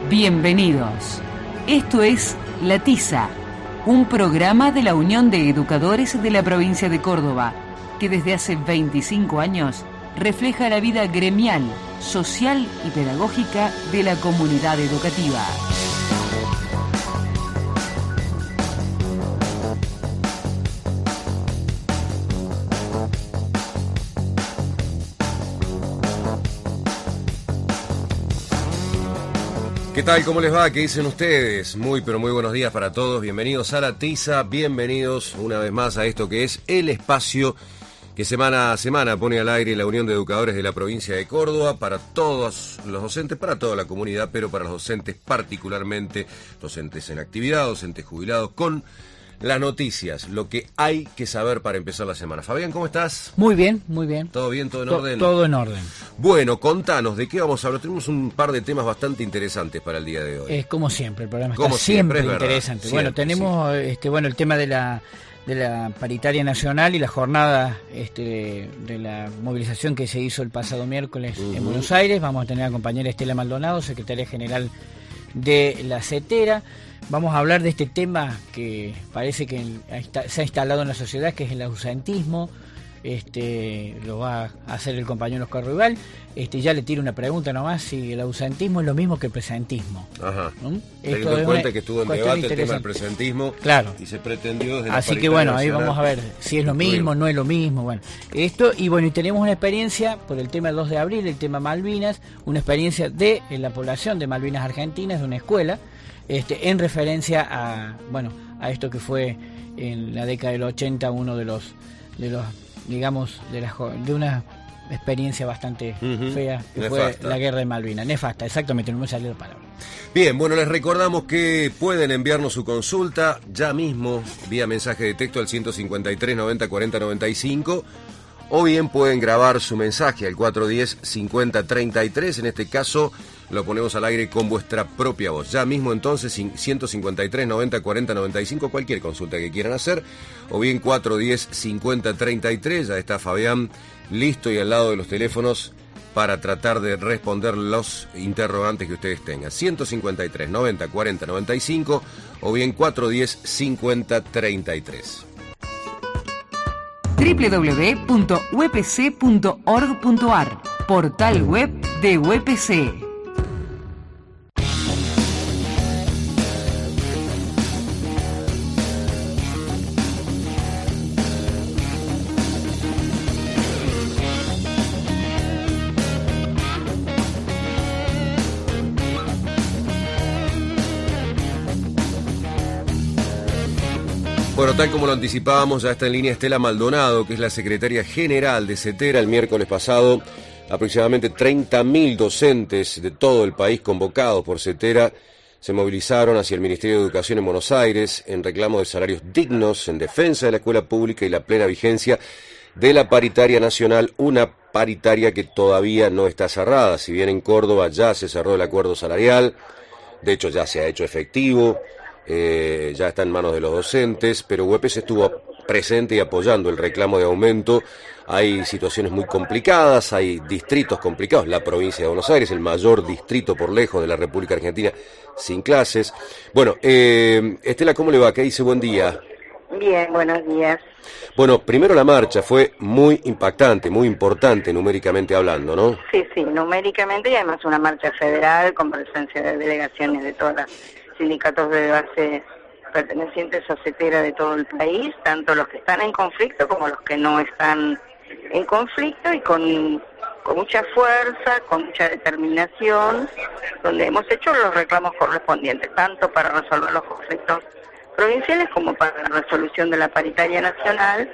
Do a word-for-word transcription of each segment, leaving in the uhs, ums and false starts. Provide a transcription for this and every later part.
Bienvenidos. Esto es La Tiza, un programa de la Unión de Educadores de la provincia de Córdoba, que desde hace veinticinco años refleja la vida gremial, social y pedagógica de la comunidad educativa. ¿Qué tal? ¿Cómo les va? ¿Qué dicen ustedes? Muy, pero muy buenos días para todos. Bienvenidos a La Tiza, bienvenidos una vez más a esto que es el espacio que semana a semana pone al aire la Unión de Educadores de la provincia de Córdoba para todos los docentes, para toda la comunidad, pero para los docentes particularmente, docentes en actividad, docentes jubilados, con las noticias, lo que hay que saber para empezar la semana. Fabián, ¿cómo estás? Muy bien, muy bien. ¿Todo bien? ¿Todo en To- orden? Todo en orden. Bueno, contanos, ¿de qué vamos a hablar? Tenemos un par de temas bastante interesantes para el día de hoy. Es como siempre, el programa Como está siempre, siempre, es verdad, interesante. siempre, bueno, tenemos sí. este bueno el tema de la de la paritaria nacional y la jornada este, de la movilización que se hizo el pasado miércoles uh-huh. en Buenos Aires. Vamos a tener a la compañera Estela Maldonado, secretaria general de la CETERA. Vamos a hablar de este tema que parece que se ha instalado en la sociedad, que es el ausentismo. Este, lo va a hacer el compañero Oscar Rival. Este, ya le tiro una pregunta nomás, si el ausentismo es lo mismo que el presentismo. Ajá. ¿Mm? Teniendo en cuenta que estuvo en debate el tema del presentismo, claro. Y se pretendió desde Así la que bueno, ahí nacional, vamos a ver si es lo mismo, no es lo mismo. Bueno, esto, y bueno, y tenemos una experiencia por el tema del dos de abril, el tema Malvinas, una experiencia de la población de Malvinas Argentinas, de una escuela, este, en referencia a, bueno, a esto que fue en la década del ochenta uno de los, de los digamos, de, la, de una experiencia bastante uh-huh. fea, que nefasta. Fue la guerra de Malvinas. Nefasta, exactamente, no me salió la palabra. Bien, bueno, les recordamos que pueden enviarnos su consulta ya mismo vía mensaje de texto al ciento cincuenta y tres, noventa, cuarenta, noventa y cinco, o bien pueden grabar su mensaje al cuatrocientos diez, cincuenta, treinta y tres. En este caso lo ponemos al aire con vuestra propia voz. Ya mismo entonces, ciento cincuenta y tres, noventa, cuarenta, noventa y cinco, cualquier consulta que quieran hacer, o bien cuatrocientos diez, cincuenta, treinta y tres. Ya está Fabián listo y al lado de los teléfonos para tratar de responder los interrogantes que ustedes tengan. ciento cincuenta y tres, noventa, cuarenta, noventa y cinco, o bien cuatrocientos diez, cincuenta, treinta y tres. doble u doble u doble u punto u e p c punto org punto a r, portal web de U E P C. Bueno, tal como lo anticipábamos, ya está en línea Estela Maldonado, que es la secretaria general de CETERA. El miércoles pasado, aproximadamente treinta mil docentes de todo el país convocados por CETERA se movilizaron hacia el Ministerio de Educación en Buenos Aires en reclamo de salarios dignos, en defensa de la escuela pública y la plena vigencia de la paritaria nacional, una paritaria que todavía no está cerrada. Si bien en Córdoba ya se cerró el acuerdo salarial, de hecho ya se ha hecho efectivo, Eh, ya está en manos de los docentes, pero U E P C estuvo presente y apoyando el reclamo de aumento. Hay situaciones muy complicadas, hay distritos complicados. La provincia de Buenos Aires, el mayor distrito por lejos de la República Argentina, sin clases. Bueno, eh, Estela, ¿cómo le va? ¿Qué dice? Buen día. Bien, buenos días. Bueno, primero la marcha fue muy impactante, muy importante numéricamente hablando, ¿no? Sí, sí, numéricamente, y además una marcha federal con presencia de delegaciones de todas las sindicatos de base pertenecientes a CETERA de todo el país, tanto los que están en conflicto como los que no están en conflicto, y con, con mucha fuerza, con mucha determinación, donde hemos hecho los reclamos correspondientes, tanto para resolver los conflictos provinciales como para la resolución de la paritaria nacional,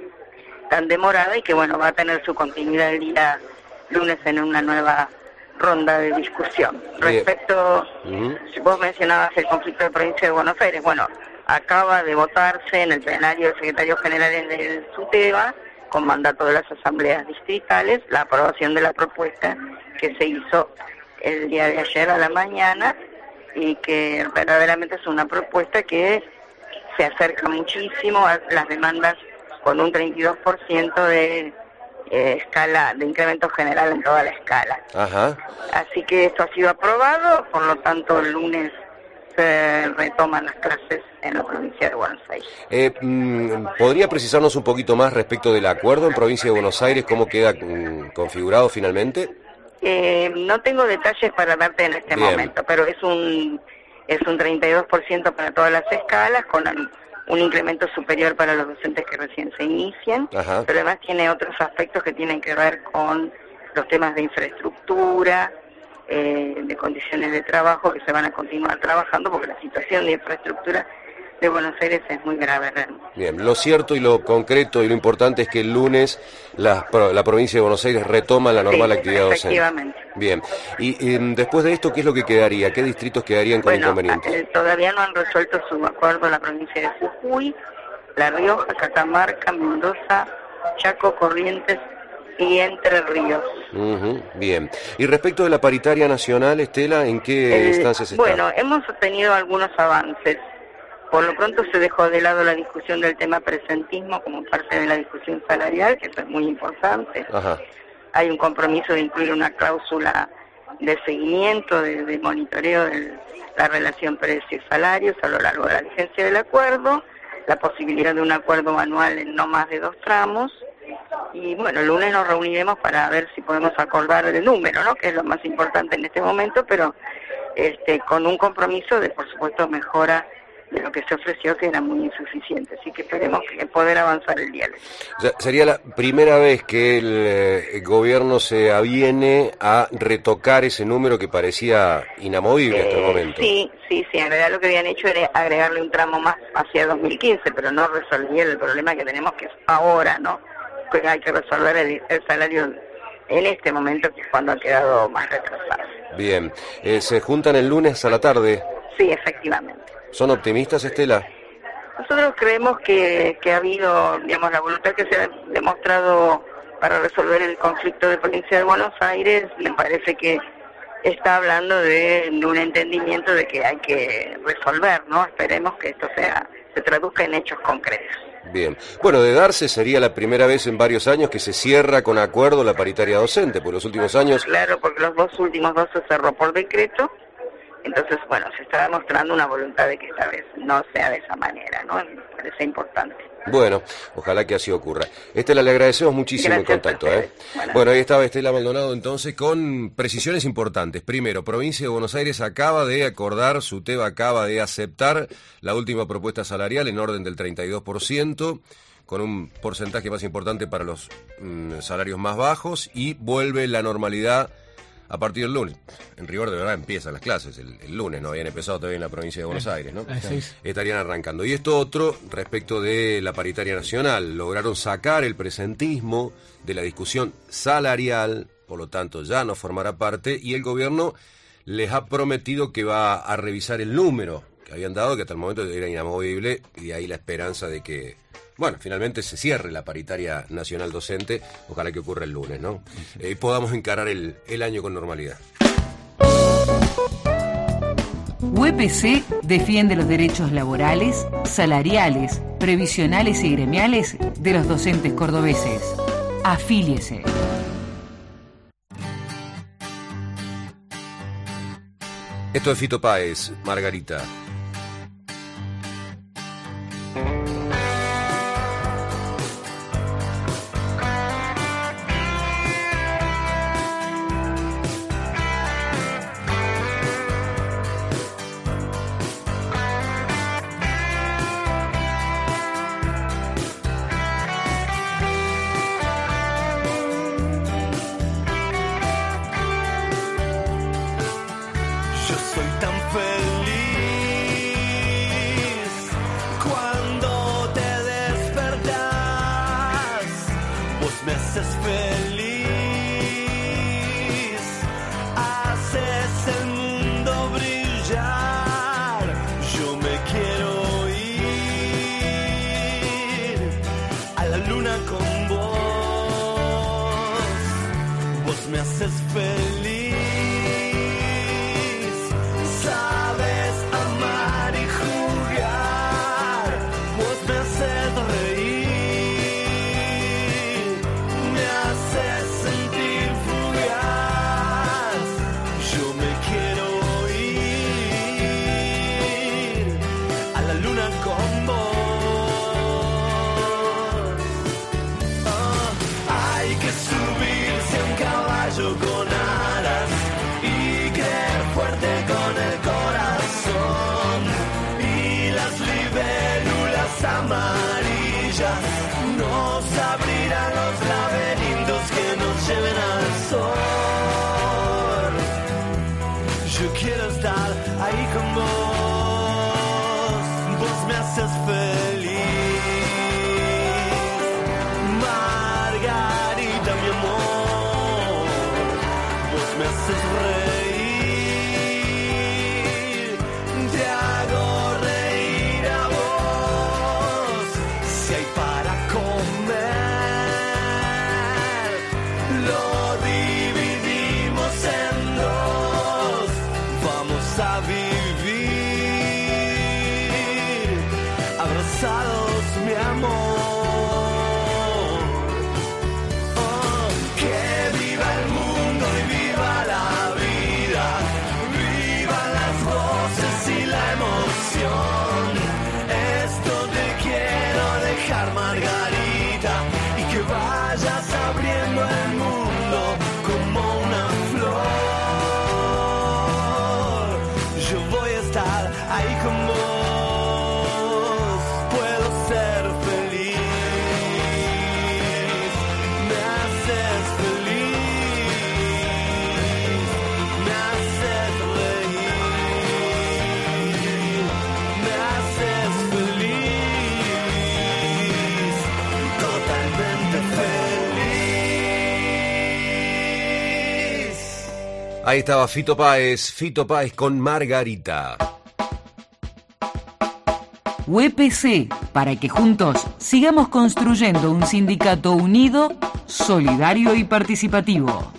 tan demorada y que bueno, va a tener su continuidad el día lunes en una nueva ronda de discusión. Respecto, uh-huh. vos mencionabas el conflicto de provincia de Buenos Aires, bueno, acaba de votarse en el plenario del secretario general en el SUTEBA, con mandato de las asambleas distritales, la aprobación de la propuesta que se hizo el día de ayer a la mañana, y que verdaderamente es una propuesta que se acerca muchísimo a las demandas, con un treinta y dos por ciento de eh, escala de incremento general en toda la escala. Ajá. Así que esto ha sido aprobado, por lo tanto el lunes se retoman las clases en la provincia de Buenos Aires. Eh, ¿Podría precisarnos un poquito más respecto del acuerdo en provincia de Buenos Aires? ¿Cómo queda mm, configurado finalmente? Eh, no tengo detalles para darte en este Bien. momento, pero es un es un treinta y dos por ciento para todas las escalas, con un, un incremento superior para los docentes que recién se inician, Ajá. pero además tiene otros aspectos que tienen que ver con los temas de infraestructura, eh, de condiciones de trabajo, que se van a continuar trabajando, porque la situación de infraestructura de Buenos Aires es muy grave realmente. Bien, lo cierto y lo concreto y lo importante es que el lunes la, la provincia de Buenos Aires retoma la normal Sí, actividad docente. efectivamente. Bien, y, y después de esto, ¿qué es lo que quedaría? ¿Qué distritos quedarían con Bueno, inconvenientes? eh, todavía no han resuelto su acuerdo la provincia de Jujuy, La Rioja, Catamarca, Mendoza, Chaco, Corrientes y Entre Ríos. Uh-huh, bien. Y respecto de la paritaria nacional, Estela, ¿en qué El- instancias está? Bueno, hemos tenido algunos avances. Por lo pronto se dejó de lado la discusión del tema presentismo como parte de la discusión salarial, que eso es muy importante. Ajá. Hay un compromiso de incluir una cláusula de seguimiento, de, de monitoreo de la relación precios-salarios a lo largo de la vigencia del acuerdo, la posibilidad de un acuerdo anual en no más de dos tramos, y bueno, el lunes nos reuniremos para ver si podemos acordar el número, ¿no?, que es lo más importante en este momento, pero este, con un compromiso de, por supuesto, mejora de lo que se ofreció, que era muy insuficiente, así que esperemos que poder avanzar el diálogo. O sea, sería la primera vez que el, eh, el gobierno se aviene a retocar ese número que parecía inamovible hasta el Eh, momento. Sí, sí, sí, en realidad lo que habían hecho era agregarle un tramo más hacia dos mil quince, pero no resolvía el problema que tenemos, que es ahora, ¿no? Que hay que resolver el, el salario en este momento, que es cuando ha quedado más retrasado. Bien, eh, se juntan el lunes a la tarde. Sí, efectivamente. ¿Son optimistas, Estela? Nosotros creemos que, que ha habido, digamos, la voluntad que se ha demostrado para resolver el conflicto de provincia de Buenos Aires. Me parece que está hablando de, de un entendimiento de que hay que resolver, ¿no? Esperemos que esto sea se traduzca en hechos concretos. Bien. Bueno, de darse sería la primera vez en varios años que se cierra con acuerdo la paritaria docente, por los últimos años. Claro, porque los dos últimos dos se cerró por decreto. Entonces, bueno, se está demostrando una voluntad de que esta vez no sea de esa manera, ¿no? Me parece importante. Bueno, ojalá que así ocurra. Estela, le agradecemos muchísimo Gracias el contacto. a ¿eh? ustedes. Bueno. Bueno, ahí estaba Estela Maldonado entonces con precisiones importantes. Primero, provincia de Buenos Aires acaba de acordar, SUTEBA acaba de aceptar la última propuesta salarial en orden del treinta y dos por ciento, con un porcentaje más importante para los mm, salarios más bajos, y vuelve la normalidad a partir del lunes. En rigor, de verdad, empiezan las clases el, el lunes, no habían empezado todavía en la provincia de Buenos Aires, ¿no? Así es. Estarían arrancando. Y esto otro, respecto de la paritaria nacional, lograron sacar el presentismo de la discusión salarial, por lo tanto ya no formará parte, y el gobierno les ha prometido que va a revisar el número que habían dado, que hasta el momento era inamovible, y de ahí la esperanza de que, bueno, finalmente se cierre la paritaria nacional docente, ojalá que ocurra el lunes, ¿no? Y eh, podamos encarar el, el año con normalidad. U E P C defiende los derechos laborales, salariales, previsionales y gremiales de los docentes cordobeses. Afíliese. Esto es Fito Páez, Margarita. Me haces caballo con alas y creer fuerte con el corazón. Y las libélulas amarillas nos abrirán los laberintos que nos lleven al sol. Yo quiero estar ahí con vos, vos me haces feliz, Margarita, mi amor, vos me haces reír, te hago reír a vos, si hay para comer, lo dividimos en dos, vamos a vivir abrazados, mi amor. Oh, que viva el mundo y viva la vida, vivan las voces y la emoción. Esto te quiero dejar, Margarita, y que vayas abriendo el mundo como una flor. Yo voy a estar ahí con vos, puedo ser feliz, me haces feliz, me haces reír, me haces feliz, totalmente feliz. Ahí estaba Fito Páez, Fito Páez con Margarita. U E P C, para que juntos sigamos construyendo un sindicato unido, solidario y participativo.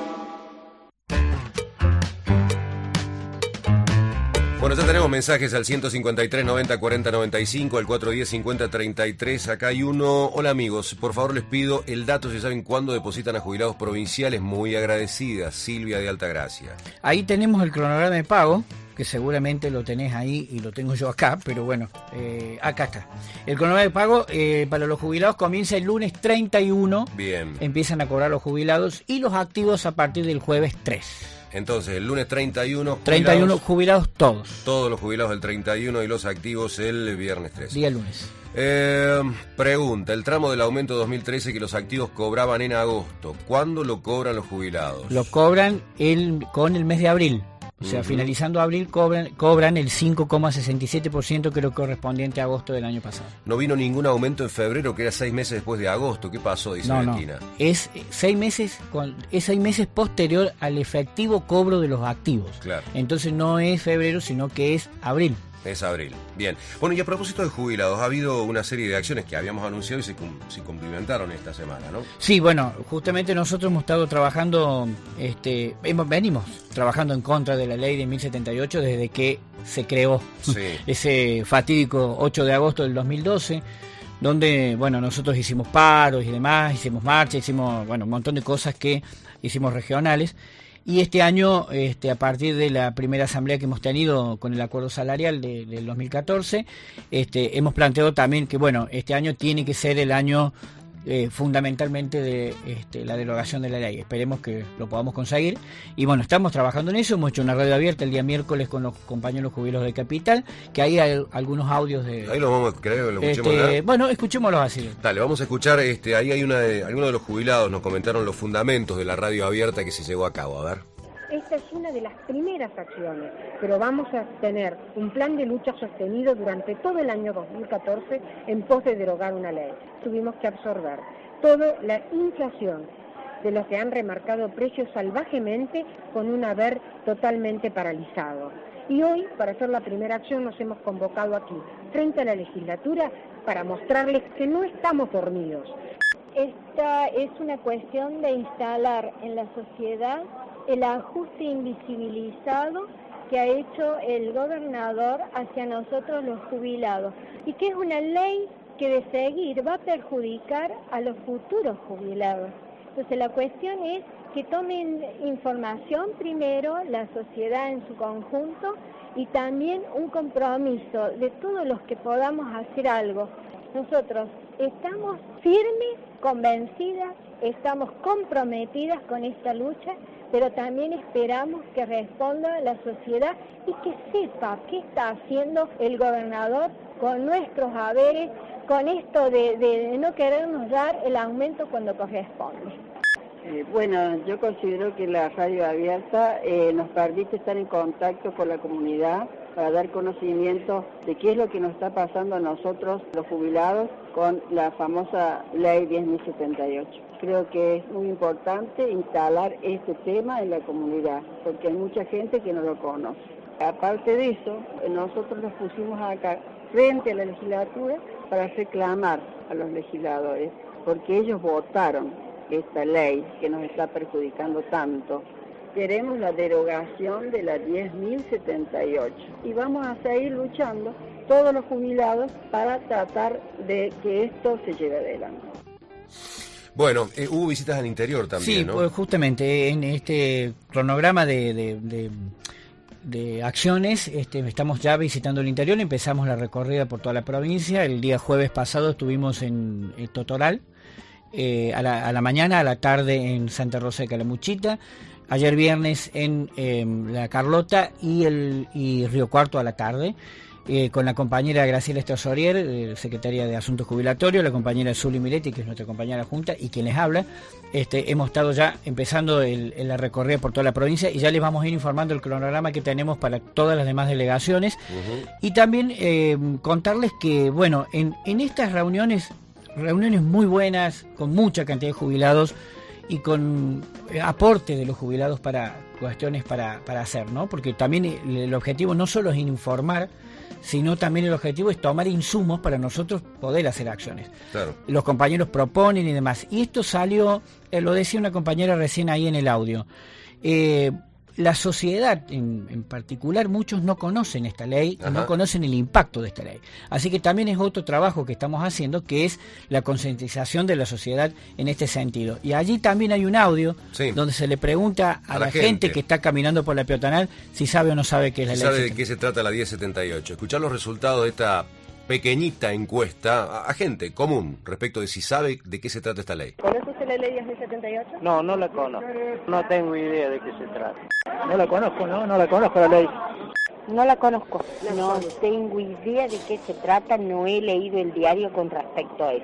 Bueno, ya tenemos mensajes al ciento cincuenta y tres, noventa, cuarenta, noventa y cinco, al cuatrocientos diez, cincuenta, treinta y tres. Acá hay uno. Hola amigos, por favor les pido el dato si saben cuándo depositan a jubilados provinciales. Muy agradecida, Silvia de Altagracia. Ahí tenemos el cronograma de pago, que seguramente lo tenés ahí y lo tengo yo acá, pero bueno, eh, acá está. El cronograma de pago eh, para los jubilados comienza el lunes treinta y uno. Bien. Empiezan a cobrar los jubilados y los activos a partir del jueves tres. Entonces, el lunes treinta y uno. treinta y uno jubilados todos. Todos los jubilados el treinta y uno y los activos el viernes tres. Día lunes. Eh, pregunta, el tramo del aumento dos mil trece que los activos cobraban en agosto, ¿cuándo lo cobran los jubilados? Lo cobran el, con el mes de abril. O sea, uh-huh. Finalizando abril cobran, cobran el cinco coma sesenta y siete por ciento que lo correspondiente a agosto del año pasado. No vino ningún aumento en febrero, que era seis meses después de agosto. ¿Qué pasó? Dice no, Valentina. No. Es seis meses con, es seis meses posterior al efectivo cobro de los activos. Claro. Entonces no es febrero, sino que es abril. Es abril. Bien. Bueno, y a propósito de jubilados, ha habido una serie de acciones que habíamos anunciado y se, se cumplimentaron esta semana, ¿no? Sí, bueno, justamente nosotros hemos estado trabajando, este, hemos, venimos trabajando en contra de la ley de mil setenta y ocho desde que se creó, sí. Ese fatídico ocho de agosto del dos mil doce, donde, bueno, nosotros hicimos paros y demás, hicimos marchas, hicimos, bueno, un montón de cosas que hicimos regionales. Y este año, este, a partir de la primera asamblea que hemos tenido con el acuerdo salarial de, del dos mil catorce, este, hemos planteado también que, bueno, este año tiene que ser el año eh, fundamentalmente de este, la derogación de la ley. Esperemos que lo podamos conseguir. Y bueno, estamos trabajando en eso. Hemos hecho una radio abierta el día miércoles con los compañeros jubilados de Capital, que ahí hay algunos audios de... Ahí los vamos a creer, lo escuchemos. Este, bueno, escuchémoslos así. Dale, vamos a escuchar, este, ahí hay una de, algunos de los jubilados nos comentaron los fundamentos de la radio abierta que se llevó a cabo. A ver. Esta es una de las primeras acciones, pero vamos a tener un plan de lucha sostenido durante todo el año dos mil catorce en pos de derogar una ley. Tuvimos que absorber toda la inflación de los que han remarcado precios salvajemente con un haber totalmente paralizado. Y hoy, para hacer la primera acción, nos hemos convocado aquí, frente a la legislatura, para mostrarles que no estamos dormidos. Esta es una cuestión de instalar en la sociedad el ajuste invisibilizado que ha hecho el gobernador hacia nosotros los jubilados y que es una ley que de seguir va a perjudicar a los futuros jubilados. Entonces la cuestión es que tomen información primero la sociedad en su conjunto y también un compromiso de todos los que podamos hacer algo. Nosotros estamos firmes, convencidas, estamos comprometidas con esta lucha, pero también esperamos que responda la sociedad y que sepa qué está haciendo el gobernador con nuestros haberes, con esto de, de, de no querernos dar el aumento cuando corresponde. Eh, bueno, yo considero que la radio abierta eh, nos permite estar en contacto con la comunidad para dar conocimiento de qué es lo que nos está pasando a nosotros, los jubilados, con la famosa ley diez mil setenta y ocho. Creo que es muy importante instalar este tema en la comunidad, porque hay mucha gente que no lo conoce. Aparte de eso, nosotros nos pusimos acá frente a la legislatura para reclamar a los legisladores, porque ellos votaron esta ley que nos está perjudicando tanto. Queremos la derogación de la diez mil setenta y ocho y vamos a seguir luchando todos los jubilados para tratar de que esto se lleve adelante. Bueno, eh, hubo visitas al interior también, sí, ¿no? Pues justamente en este cronograma de, de, de, de acciones este, estamos ya visitando el interior, empezamos la recorrida por toda la provincia. El día jueves pasado estuvimos en, en Totoral, eh, a, la, a la mañana, a la tarde en Santa Rosa de Calamuchita. Ayer viernes en eh, La Carlota y el y Río Cuarto a la tarde, eh, con la compañera Graciela Estrasorier, eh, secretaria de Asuntos Jubilatorios, la compañera Zuli Miretti, que es nuestra compañera junta, y quien les habla. Este, hemos estado ya empezando el, el la recorrida por toda la provincia y ya les vamos a ir informando el cronograma que tenemos para todas las demás delegaciones. Uh-huh. Y también eh, contarles que, bueno, en, en estas reuniones, reuniones muy buenas, con mucha cantidad de jubilados, y con aporte de los jubilados para cuestiones para, para hacer, ¿no? Porque también el, el objetivo no solo es informar, sino también el objetivo es tomar insumos para nosotros poder hacer acciones. Claro. Los compañeros proponen y demás. Y esto salió, eh, lo decía una compañera recién ahí en el audio, eh, la sociedad en, en particular, muchos no conocen esta ley, y no conocen el impacto de esta ley. Así que también es otro trabajo que estamos haciendo, que es la concientización de la sociedad en este sentido. Y allí también hay un audio, sí, donde se le pregunta a, a la, la gente. gente que está caminando por la peatonal si sabe o no sabe qué es la si ley. ¿Sabe de qué se trata la diez setenta y ocho? Escuchar los resultados de esta pequeñita encuesta a, a gente común respecto de si sabe de qué se trata esta ley. ¿Conoce usted la ley diez mil setenta y ocho? No, no la conozco. No tengo idea de qué se trata. No la conozco, no, no la conozco la ley. No la conozco. No tengo idea de qué se trata, no he leído el diario con respecto a eso.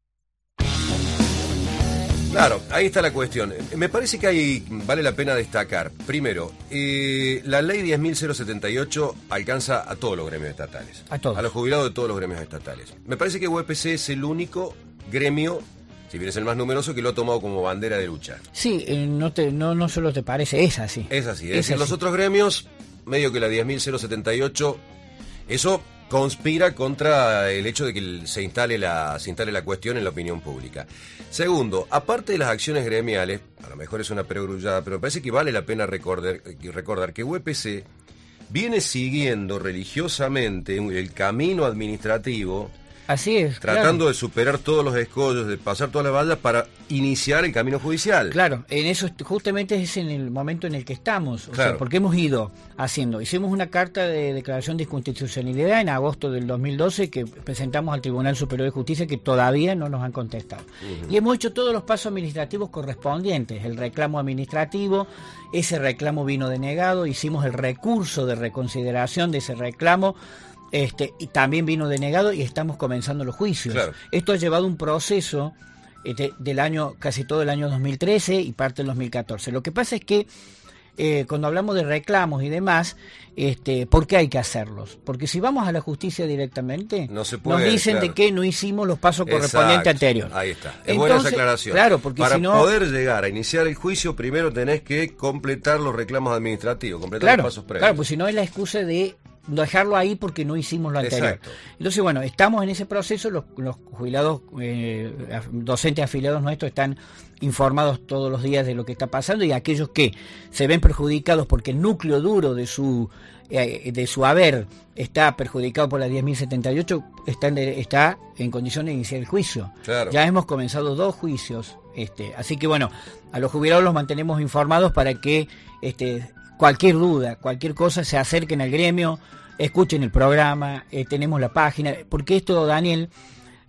Claro, ahí está la cuestión. Me parece que ahí vale la pena destacar. Primero, eh, la ley diez mil setenta y ocho alcanza a todos los gremios estatales. A todos. A los jubilados de todos los gremios estatales. Me parece que U E P C es el único gremio, si bien es el más numeroso, que lo ha tomado como bandera de lucha. Sí, eh, no, te, no, no solo te parece, es así. Es así. Es, es decir, así. Los otros gremios, medio que la diez mil setenta y ocho, eso conspira contra el hecho de que se instale la se instale la cuestión en la opinión pública. Segundo, aparte de las acciones gremiales, a lo mejor es una perogrullada, pero me parece que vale la pena recordar, recordar que U E P C viene siguiendo religiosamente el camino administrativo. Así es. Tratando claro. de superar todos los escollos, de pasar todas las vallas para iniciar el camino judicial. Claro, en eso justamente es en el momento en el que estamos, o claro. sea, porque hemos ido haciendo. Hicimos una carta de declaración de inconstitucionalidad en agosto del dos mil doce que presentamos al Tribunal Superior de Justicia, que todavía no nos han contestado. Uh-huh. Y hemos hecho todos los pasos administrativos correspondientes, el reclamo administrativo, ese reclamo vino denegado, hicimos el recurso de reconsideración de ese reclamo. Este, y también vino denegado y estamos comenzando los juicios. Claro. Esto ha llevado un proceso este, del año, casi todo el año dos mil trece y parte del dos mil catorce. Lo que pasa es que eh, cuando hablamos de reclamos y demás, este, ¿por qué hay que hacerlos? Porque si vamos a la justicia directamente, no se puede, nos dicen claro. de que no hicimos los pasos correspondientes anteriores. Ahí está. Es Entonces, buena esa aclaración. Claro, porque para si no, poder llegar a iniciar el juicio, primero tenés que completar los reclamos administrativos, completar claro, los pasos previos. Claro, pues si no es la excusa de dejarlo ahí porque no hicimos lo anterior. Exacto. Entonces, bueno, estamos en ese proceso, los, los jubilados, eh, docentes afiliados nuestros están informados todos los días de lo que está pasando y aquellos que se ven perjudicados porque el núcleo duro de su eh, de su haber está perjudicado por la diez mil setenta y ocho, está en, está en condiciones de iniciar el juicio. Claro. Ya hemos comenzado dos juicios, este, así que bueno, a los jubilados los mantenemos informados para que este cualquier duda, cualquier cosa, se acerquen al gremio, escuchen el programa, eh, tenemos la página, porque esto, Daniel,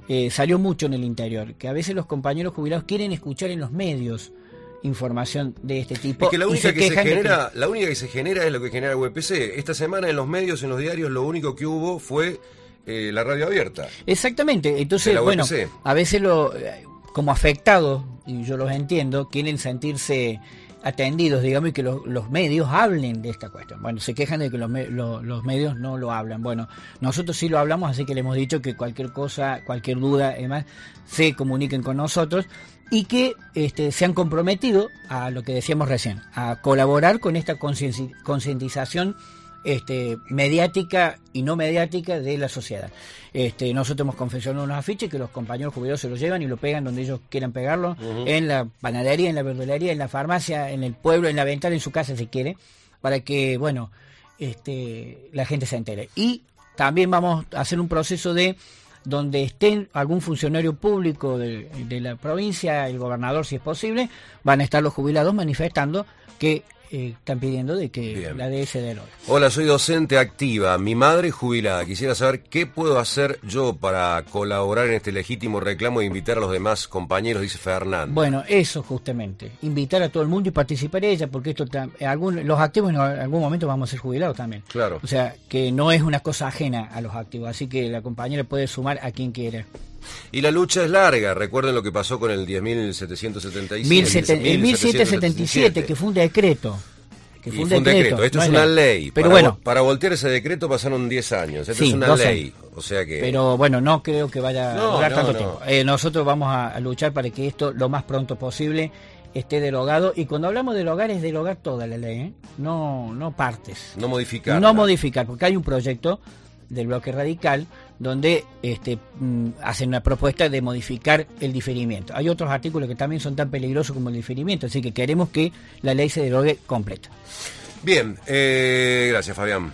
eh, salió mucho en el interior, que a veces los compañeros jubilados quieren escuchar en los medios información de este tipo. Es que la y única se que se quejan de genera, que- la única que se genera es lo que genera U E P C. Esta semana en los medios, en los diarios, lo único que hubo fue eh, la radio abierta. Exactamente, entonces, de la bueno, U E P C. a veces lo, como afectados, y yo los entiendo, quieren sentirse atendidos, digamos, y que los, los medios hablen de esta cuestión. Bueno, se quejan de que los, me- lo- los medios no lo hablan. Bueno, nosotros sí lo hablamos, así que le hemos dicho que cualquier cosa, cualquier duda, además, se comuniquen con nosotros y que este, se han comprometido a lo que decíamos recién, a colaborar con esta concienci- concientización este, mediática y no mediática de la sociedad. Este, nosotros hemos confeccionado unos afiches que los compañeros jubilados se los llevan y lo pegan donde ellos quieran pegarlo, Ujú. en la panadería, en la verdulería, en la farmacia, en el pueblo, en la ventana, en su casa si quiere, para que, bueno, este, la gente se entere. Y también vamos a hacer un proceso de donde estén algún funcionario público de, de la provincia, el gobernador si es posible, van a estar los jubilados manifestando que eh, están pidiendo de que Bien. la D S derogue. Hola, soy docente activa, mi madre jubilada. Quisiera saber qué puedo hacer yo para colaborar en este legítimo reclamo e invitar a los demás compañeros, dice Fernando. Bueno, eso justamente, invitar a todo el mundo y participar en ella, porque esto tam- algún, los activos en algún momento vamos a ser jubilados también. Claro. O sea, que no es una cosa ajena a los activos, así que la compañera puede sumar a quien quiera. Y la lucha es larga, recuerden lo que pasó con el diez mil setecientos setenta y siete. Mil sete- el mil setecientos setenta y siete, que fue un decreto. Que Y fue un fue un decreto, decreto, esto no es es una ley. ley. Pero para, bueno. vo- para voltear ese decreto pasaron diez años, esto Sí, es una dos ley. años. O sea que... Pero bueno, no creo que vaya No, a durar no, tanto no. tiempo. Eh, nosotros vamos a, a luchar para que esto lo más pronto posible esté derogado. Y cuando hablamos de derogar es derogar toda la ley, ¿eh? no, no partes. No modificar. No modificar, porque hay un proyecto del bloque radical donde este, mm, hacen una propuesta de modificar el diferimiento. Hay otros artículos que también son tan peligrosos como el diferimiento, así que queremos que la ley se derogue completa. Bien, eh, gracias Fabián.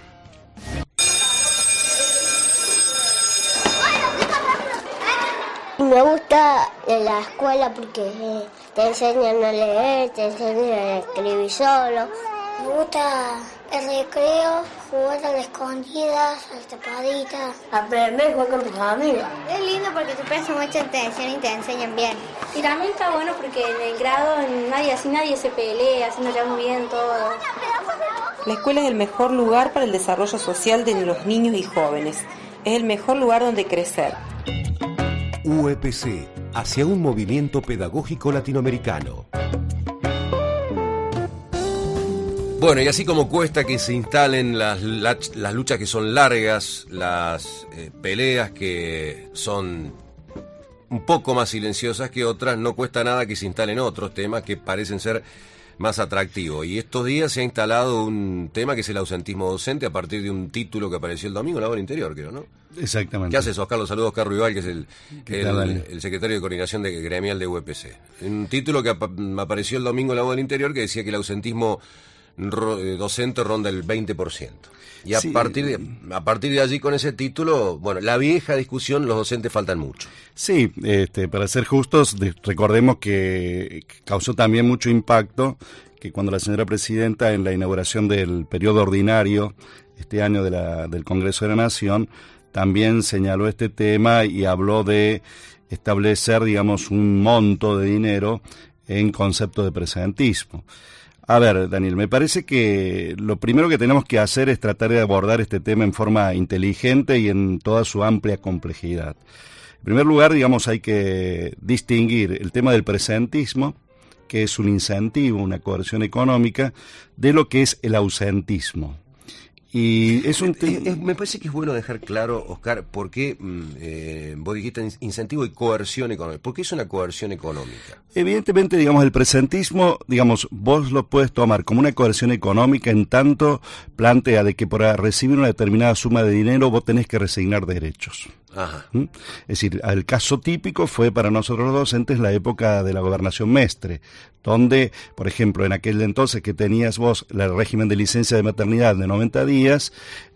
Me gusta en la escuela porque eh, te enseñan a leer, te enseñan a escribir solo. Me gusta el recreo, jugar a las escondidas, a las tapaditas. Aprender a jugar con tus amigos. Es lindo porque te prestan mucha atención y te enseñan bien. Y también está bueno porque en el grado nadie, así nadie se pelea, así nos llevamos bien todos. La escuela es el mejor lugar para el desarrollo social de los niños y jóvenes. Es el mejor lugar donde crecer. U E P C, hacia un movimiento pedagógico latinoamericano. Bueno, y así como cuesta que se instalen las, las, las luchas que son largas, las eh, peleas que son un poco más silenciosas que otras, no cuesta nada que se instalen otros temas que parecen ser más atractivos. Y estos días se ha instalado un tema que es el ausentismo docente a partir de un título que apareció el domingo en La Voz del Interior, creo, ¿no? Exactamente. ¿Qué haces, Oscar? Los saludos, Oscar Rival, que es el, ¿Qué tal, el, Dani? el secretario de Coordinación de Gremial de U E P C. Un título que ap- apareció el domingo en La Voz del Interior que decía que el ausentismo ro- eh, docente ronda el veinte por ciento. Y a, Sí. partir de, a partir de allí, con ese título, bueno, la vieja discusión, los docentes faltan mucho. Sí, este, para ser justos, de- recordemos que causó también mucho impacto que cuando la señora presidenta en la inauguración del periodo ordinario este año de la, del Congreso de la Nación también señaló este tema y habló de establecer, digamos, un monto de dinero en concepto de presentismo. A ver, Daniel, me parece que lo primero que tenemos que hacer es tratar de abordar este tema en forma inteligente y en toda su amplia complejidad. En primer lugar, digamos, hay que distinguir el tema del presentismo, que es un incentivo, una coerción económica, de lo que es el ausentismo. Y es un Eh, eh, me parece que es bueno dejar claro, Oscar, por qué mm, eh, vos dijiste in- incentivo y coerción económica. ¿Por qué es una coerción económica? Evidentemente, digamos, el presentismo, digamos, vos lo puedes tomar como una coerción económica en tanto plantea de que para recibir una determinada suma de dinero vos tenés que resignar derechos. Ajá. ¿Mm? Es decir, el caso típico fue para nosotros los docentes la época de la gobernación Mestre, donde, por ejemplo, en aquel entonces que tenías vos el régimen de licencia de maternidad de noventa días,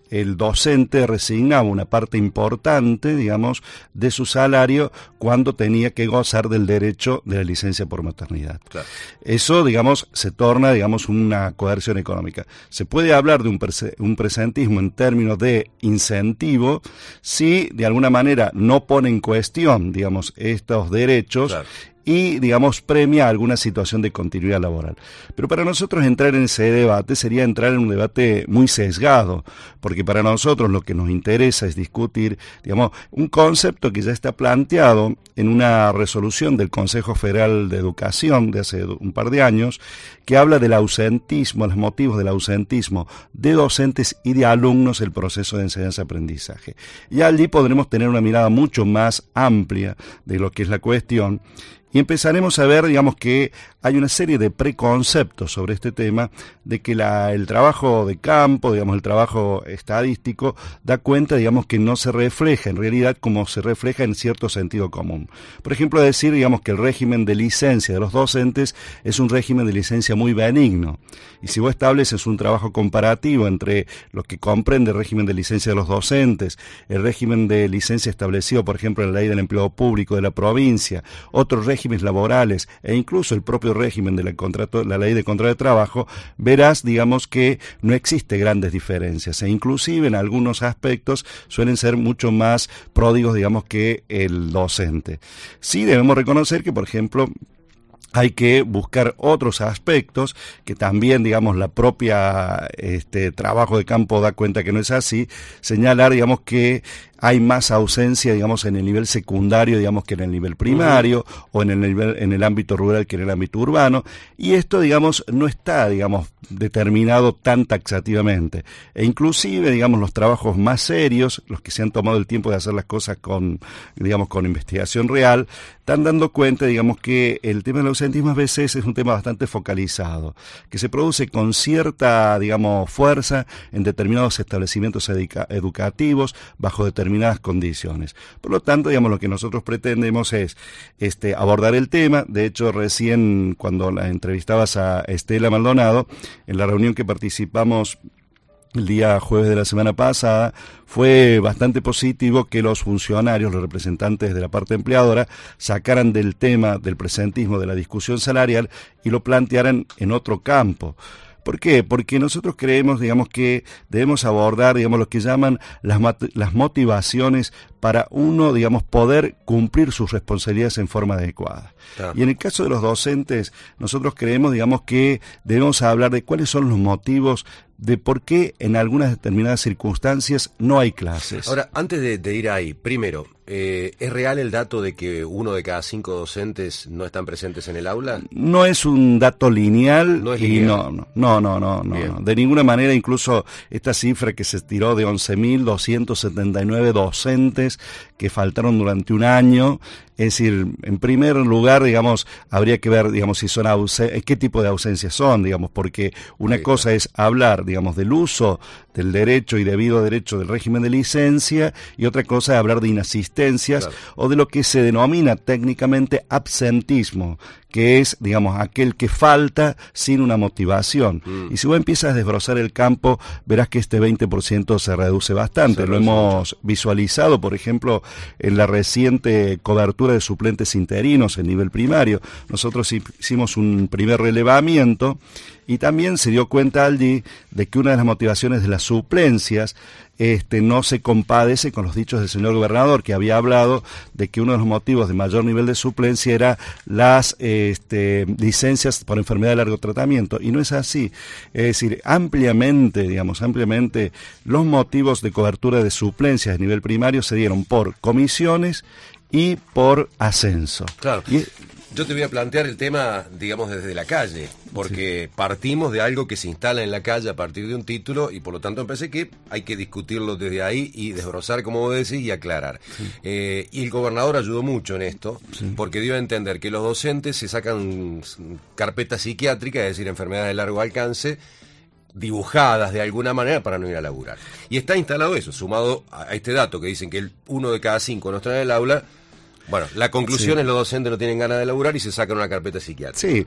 el docente resignaba una parte importante, digamos, de su salario cuando tenía que gozar del derecho de la licencia por maternidad. Claro. Eso, digamos, se torna, digamos, una coerción económica. Se puede hablar de un, prese- un presentismo en términos de incentivo si, de alguna manera, no pone en cuestión, digamos, estos derechos. Claro. Y, digamos, premia alguna situación de continuidad laboral. Pero para nosotros entrar en ese debate sería entrar en un debate muy sesgado, porque para nosotros lo que nos interesa es discutir, digamos, un concepto que ya está planteado en una resolución del Consejo Federal de Educación de hace un par de años, que habla del ausentismo, los motivos del ausentismo de docentes y de alumnos en el proceso de enseñanza-aprendizaje. Y allí podremos tener una mirada mucho más amplia de lo que es la cuestión. Y empezaremos a ver, digamos, que hay una serie de preconceptos sobre este tema, de que la, el trabajo de campo, digamos, el trabajo estadístico, da cuenta, digamos, que no se refleja en realidad como se refleja en cierto sentido común. Por ejemplo, decir, digamos, que el régimen de licencia de los docentes es un régimen de licencia muy benigno. Y si vos estableces un trabajo comparativo entre lo que comprende el régimen de licencia de los docentes, el régimen de licencia establecido, por ejemplo, en la Ley del Empleo Público de la provincia, otros regímenes laborales e incluso el propio régimen de la, contrato, la ley de contrato de trabajo, verás, digamos, que no existe grandes diferencias e inclusive en algunos aspectos suelen ser mucho más pródigos, digamos, que el docente. Sí debemos reconocer que, por ejemplo, hay que buscar otros aspectos que también, digamos, la propia este trabajo de campo da cuenta que no es así, señalar, digamos, que hay más ausencia, digamos, en el nivel secundario, digamos, que en el nivel primario, uh-huh. o en el nivel, en el ámbito rural que en el ámbito urbano, y esto, digamos, no está, digamos, determinado tan taxativamente, e inclusive, digamos, los trabajos más serios, los que se han tomado el tiempo de hacer las cosas con, digamos, con investigación real, están dando cuenta, digamos, que el tema del ausentismo a veces es un tema bastante focalizado, que se produce con cierta, digamos, fuerza en determinados establecimientos educa- educativos, bajo determinados determinadas condiciones. Por lo tanto, digamos, lo que nosotros pretendemos es este abordar el tema. De hecho, recién cuando la entrevistabas a Estela Maldonado, en la reunión que participamos el día jueves de la semana pasada, fue bastante positivo que los funcionarios, los representantes de la parte empleadora, sacaran del tema del presentismo de la discusión salarial y lo plantearan en otro campo. ¿Por qué? Porque nosotros creemos, digamos, que debemos abordar, digamos, lo que llaman las, las motivaciones para uno, digamos, poder cumplir sus responsabilidades en forma adecuada. Ah. Y en el caso de los docentes, nosotros creemos, digamos, que debemos hablar de cuáles son los motivos de por qué en algunas determinadas circunstancias no hay clases. Ahora, antes de, de ir ahí, primero, eh, ¿es real el dato de que uno de cada cinco docentes no están presentes en el aula? No es un dato lineal, no es y lineal. no, no, no, no, no, no, no. De ninguna manera, incluso esta cifra que se tiró de once mil doscientos setenta y nueve docentes que faltaron durante un año. Es decir, en primer lugar, digamos, habría que ver, digamos, si son ausen- qué tipo de ausencias son, digamos, porque una sí, cosa claro. es hablar, digamos, del uso del derecho y debido derecho del régimen de licencia, y otra cosa es hablar de inasistencias, claro. o de lo que se denomina técnicamente absentismo, que es, digamos, aquel que falta sin una motivación. Mm. Y si vos empiezas a desbrozar el campo, verás que este veinte por ciento se reduce bastante. Se Lo hemos mucho. visualizado, por ejemplo, en la reciente cobertura de suplentes interinos en nivel primario. Nosotros hicimos un primer relevamiento y también se dio cuenta allí de que una de las motivaciones de las suplencias este, no se compadece con los dichos del señor gobernador, que había hablado de que uno de los motivos de mayor nivel de suplencia era las este, licencias por enfermedad de largo tratamiento, y no es así. Es decir, ampliamente, digamos, ampliamente los motivos de cobertura de suplencias a nivel primario se dieron por comisiones y por ascenso. Claro. Y, yo te voy a plantear el tema, digamos, desde la calle, porque sí. partimos de algo que se instala en la calle a partir de un título, y por lo tanto me parece que hay que discutirlo desde ahí y desbrozar, como vos decís, y aclarar. Sí. Eh, y el gobernador ayudó mucho en esto, sí. porque dio a entender que los docentes se sacan carpetas psiquiátricas, es decir, enfermedades de largo alcance, dibujadas de alguna manera para no ir a laburar. Y está instalado eso, sumado a este dato que dicen que el uno de cada cinco no está en el aula. Bueno, la conclusión sí. es los docentes no tienen ganas de laburar y se sacan una carpeta psiquiátrica. Sí,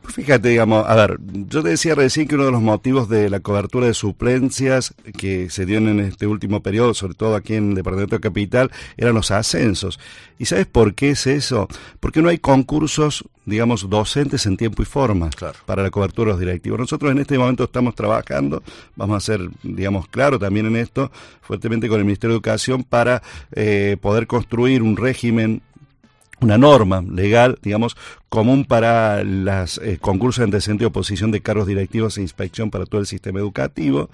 Fíjate, digamos, a ver, yo te decía recién que uno de los motivos de la cobertura de suplencias que se dio en este último periodo, sobre todo aquí en el Departamento de Capital, eran los ascensos. ¿Y sabes por qué es eso? Porque no hay concursos, digamos, docentes en tiempo y forma claro. para la cobertura de los directivos. Nosotros en este momento estamos trabajando, vamos a ser, digamos, claro también en esto, fuertemente con el Ministerio de Educación para eh, poder construir un régimen, una norma legal, digamos, común para los eh, concursos de antecedente de oposición de cargos directivos e inspección para todo el sistema educativo.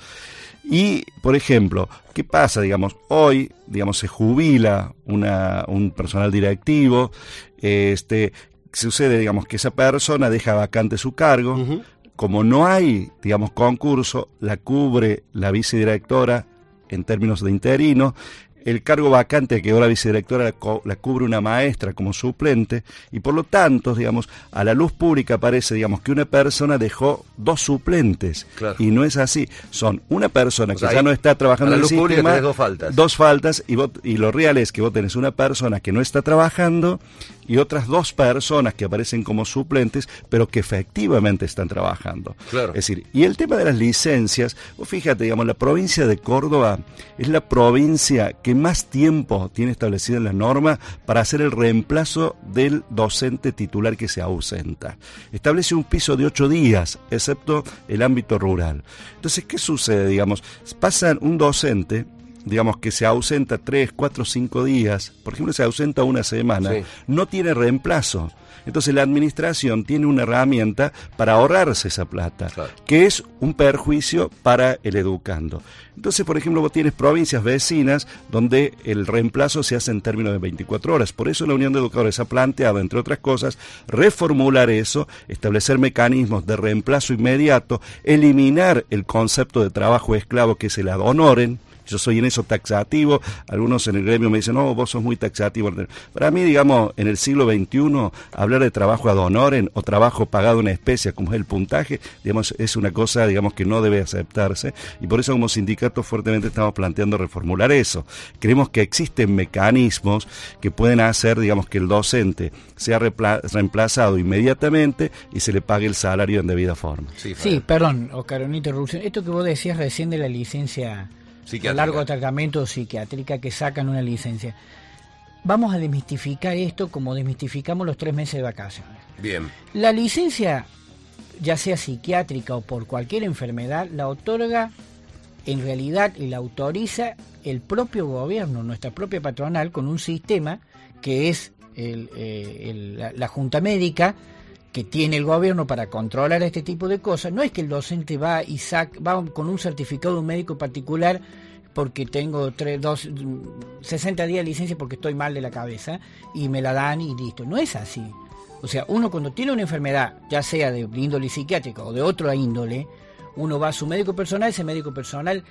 Y, por ejemplo, ¿qué pasa? Digamos, hoy, digamos, se jubila una, un personal directivo, eh, este, sucede, digamos, que esa persona deja vacante su cargo, uh-huh. como no hay, digamos, concurso, la cubre la vicedirectora en términos de interino. El cargo vacante que quedó la vicedirectora la, co- la cubre una maestra como suplente y por lo tanto, digamos, a la luz pública parece, digamos, que una persona dejó dos suplentes claro. y no es así. Son una persona o que sea, ya no está trabajando en el sistema, a la luz pública tenés dos faltas. Dos faltas y, vos, y lo real es que vos tenés una persona que no está trabajando y otras dos personas que aparecen como suplentes, pero que efectivamente están trabajando. Claro. Es decir, y el tema de las licencias, vos fíjate, digamos, la provincia de Córdoba es la provincia que más tiempo tiene establecida en la norma para hacer el reemplazo del docente titular que se ausenta. Establece un piso de ocho días, excepto el ámbito rural. Entonces, ¿qué sucede? Digamos, pasan un docente, digamos, que se ausenta tres, cuatro, cinco días, por ejemplo, se ausenta una semana, sí. no tiene reemplazo. Entonces la administración tiene una herramienta para ahorrarse esa plata, claro. que es un perjuicio para el educando. Entonces, por ejemplo, vos tienes provincias vecinas donde el reemplazo se hace en términos de veinticuatro horas. Por eso la Unión de Educadores ha planteado, entre otras cosas, reformular eso, establecer mecanismos de reemplazo inmediato, eliminar el concepto de trabajo esclavo que es el ad honorem. Yo soy en eso taxativo, algunos en el gremio me dicen, no, vos sos muy taxativo. Para mí, digamos, en el siglo veintiuno, hablar de trabajo ad honorem o trabajo pagado en especie, como es el puntaje, digamos, es una cosa, digamos, que no debe aceptarse, y por eso como sindicato fuertemente estamos planteando reformular eso. Creemos que existen mecanismos que pueden hacer, digamos, que el docente sea repla- reemplazado inmediatamente y se le pague el salario en debida forma. Sí, sí perdón, Oscar, una interrupción. Esto que vos decías recién de la licencia... a largo tratamiento psiquiátrica que sacan una licencia. Vamos a desmistificar esto como desmistificamos los tres meses de vacaciones. Bien. La licencia, ya sea psiquiátrica o por cualquier enfermedad, la otorga en realidad y la autoriza el propio gobierno, nuestra propia patronal, con un sistema que es el, eh, el, la, la Junta Médica, que tiene el gobierno para controlar este tipo de cosas. No es que el docente va y saca, va con un certificado de un médico particular porque tengo tres, dos, sesenta días de licencia porque estoy mal de la cabeza y me la dan y listo. No es así. O sea, uno cuando tiene una enfermedad, ya sea de índole psiquiátrica o de otra índole, uno va a su médico personal, ese médico personal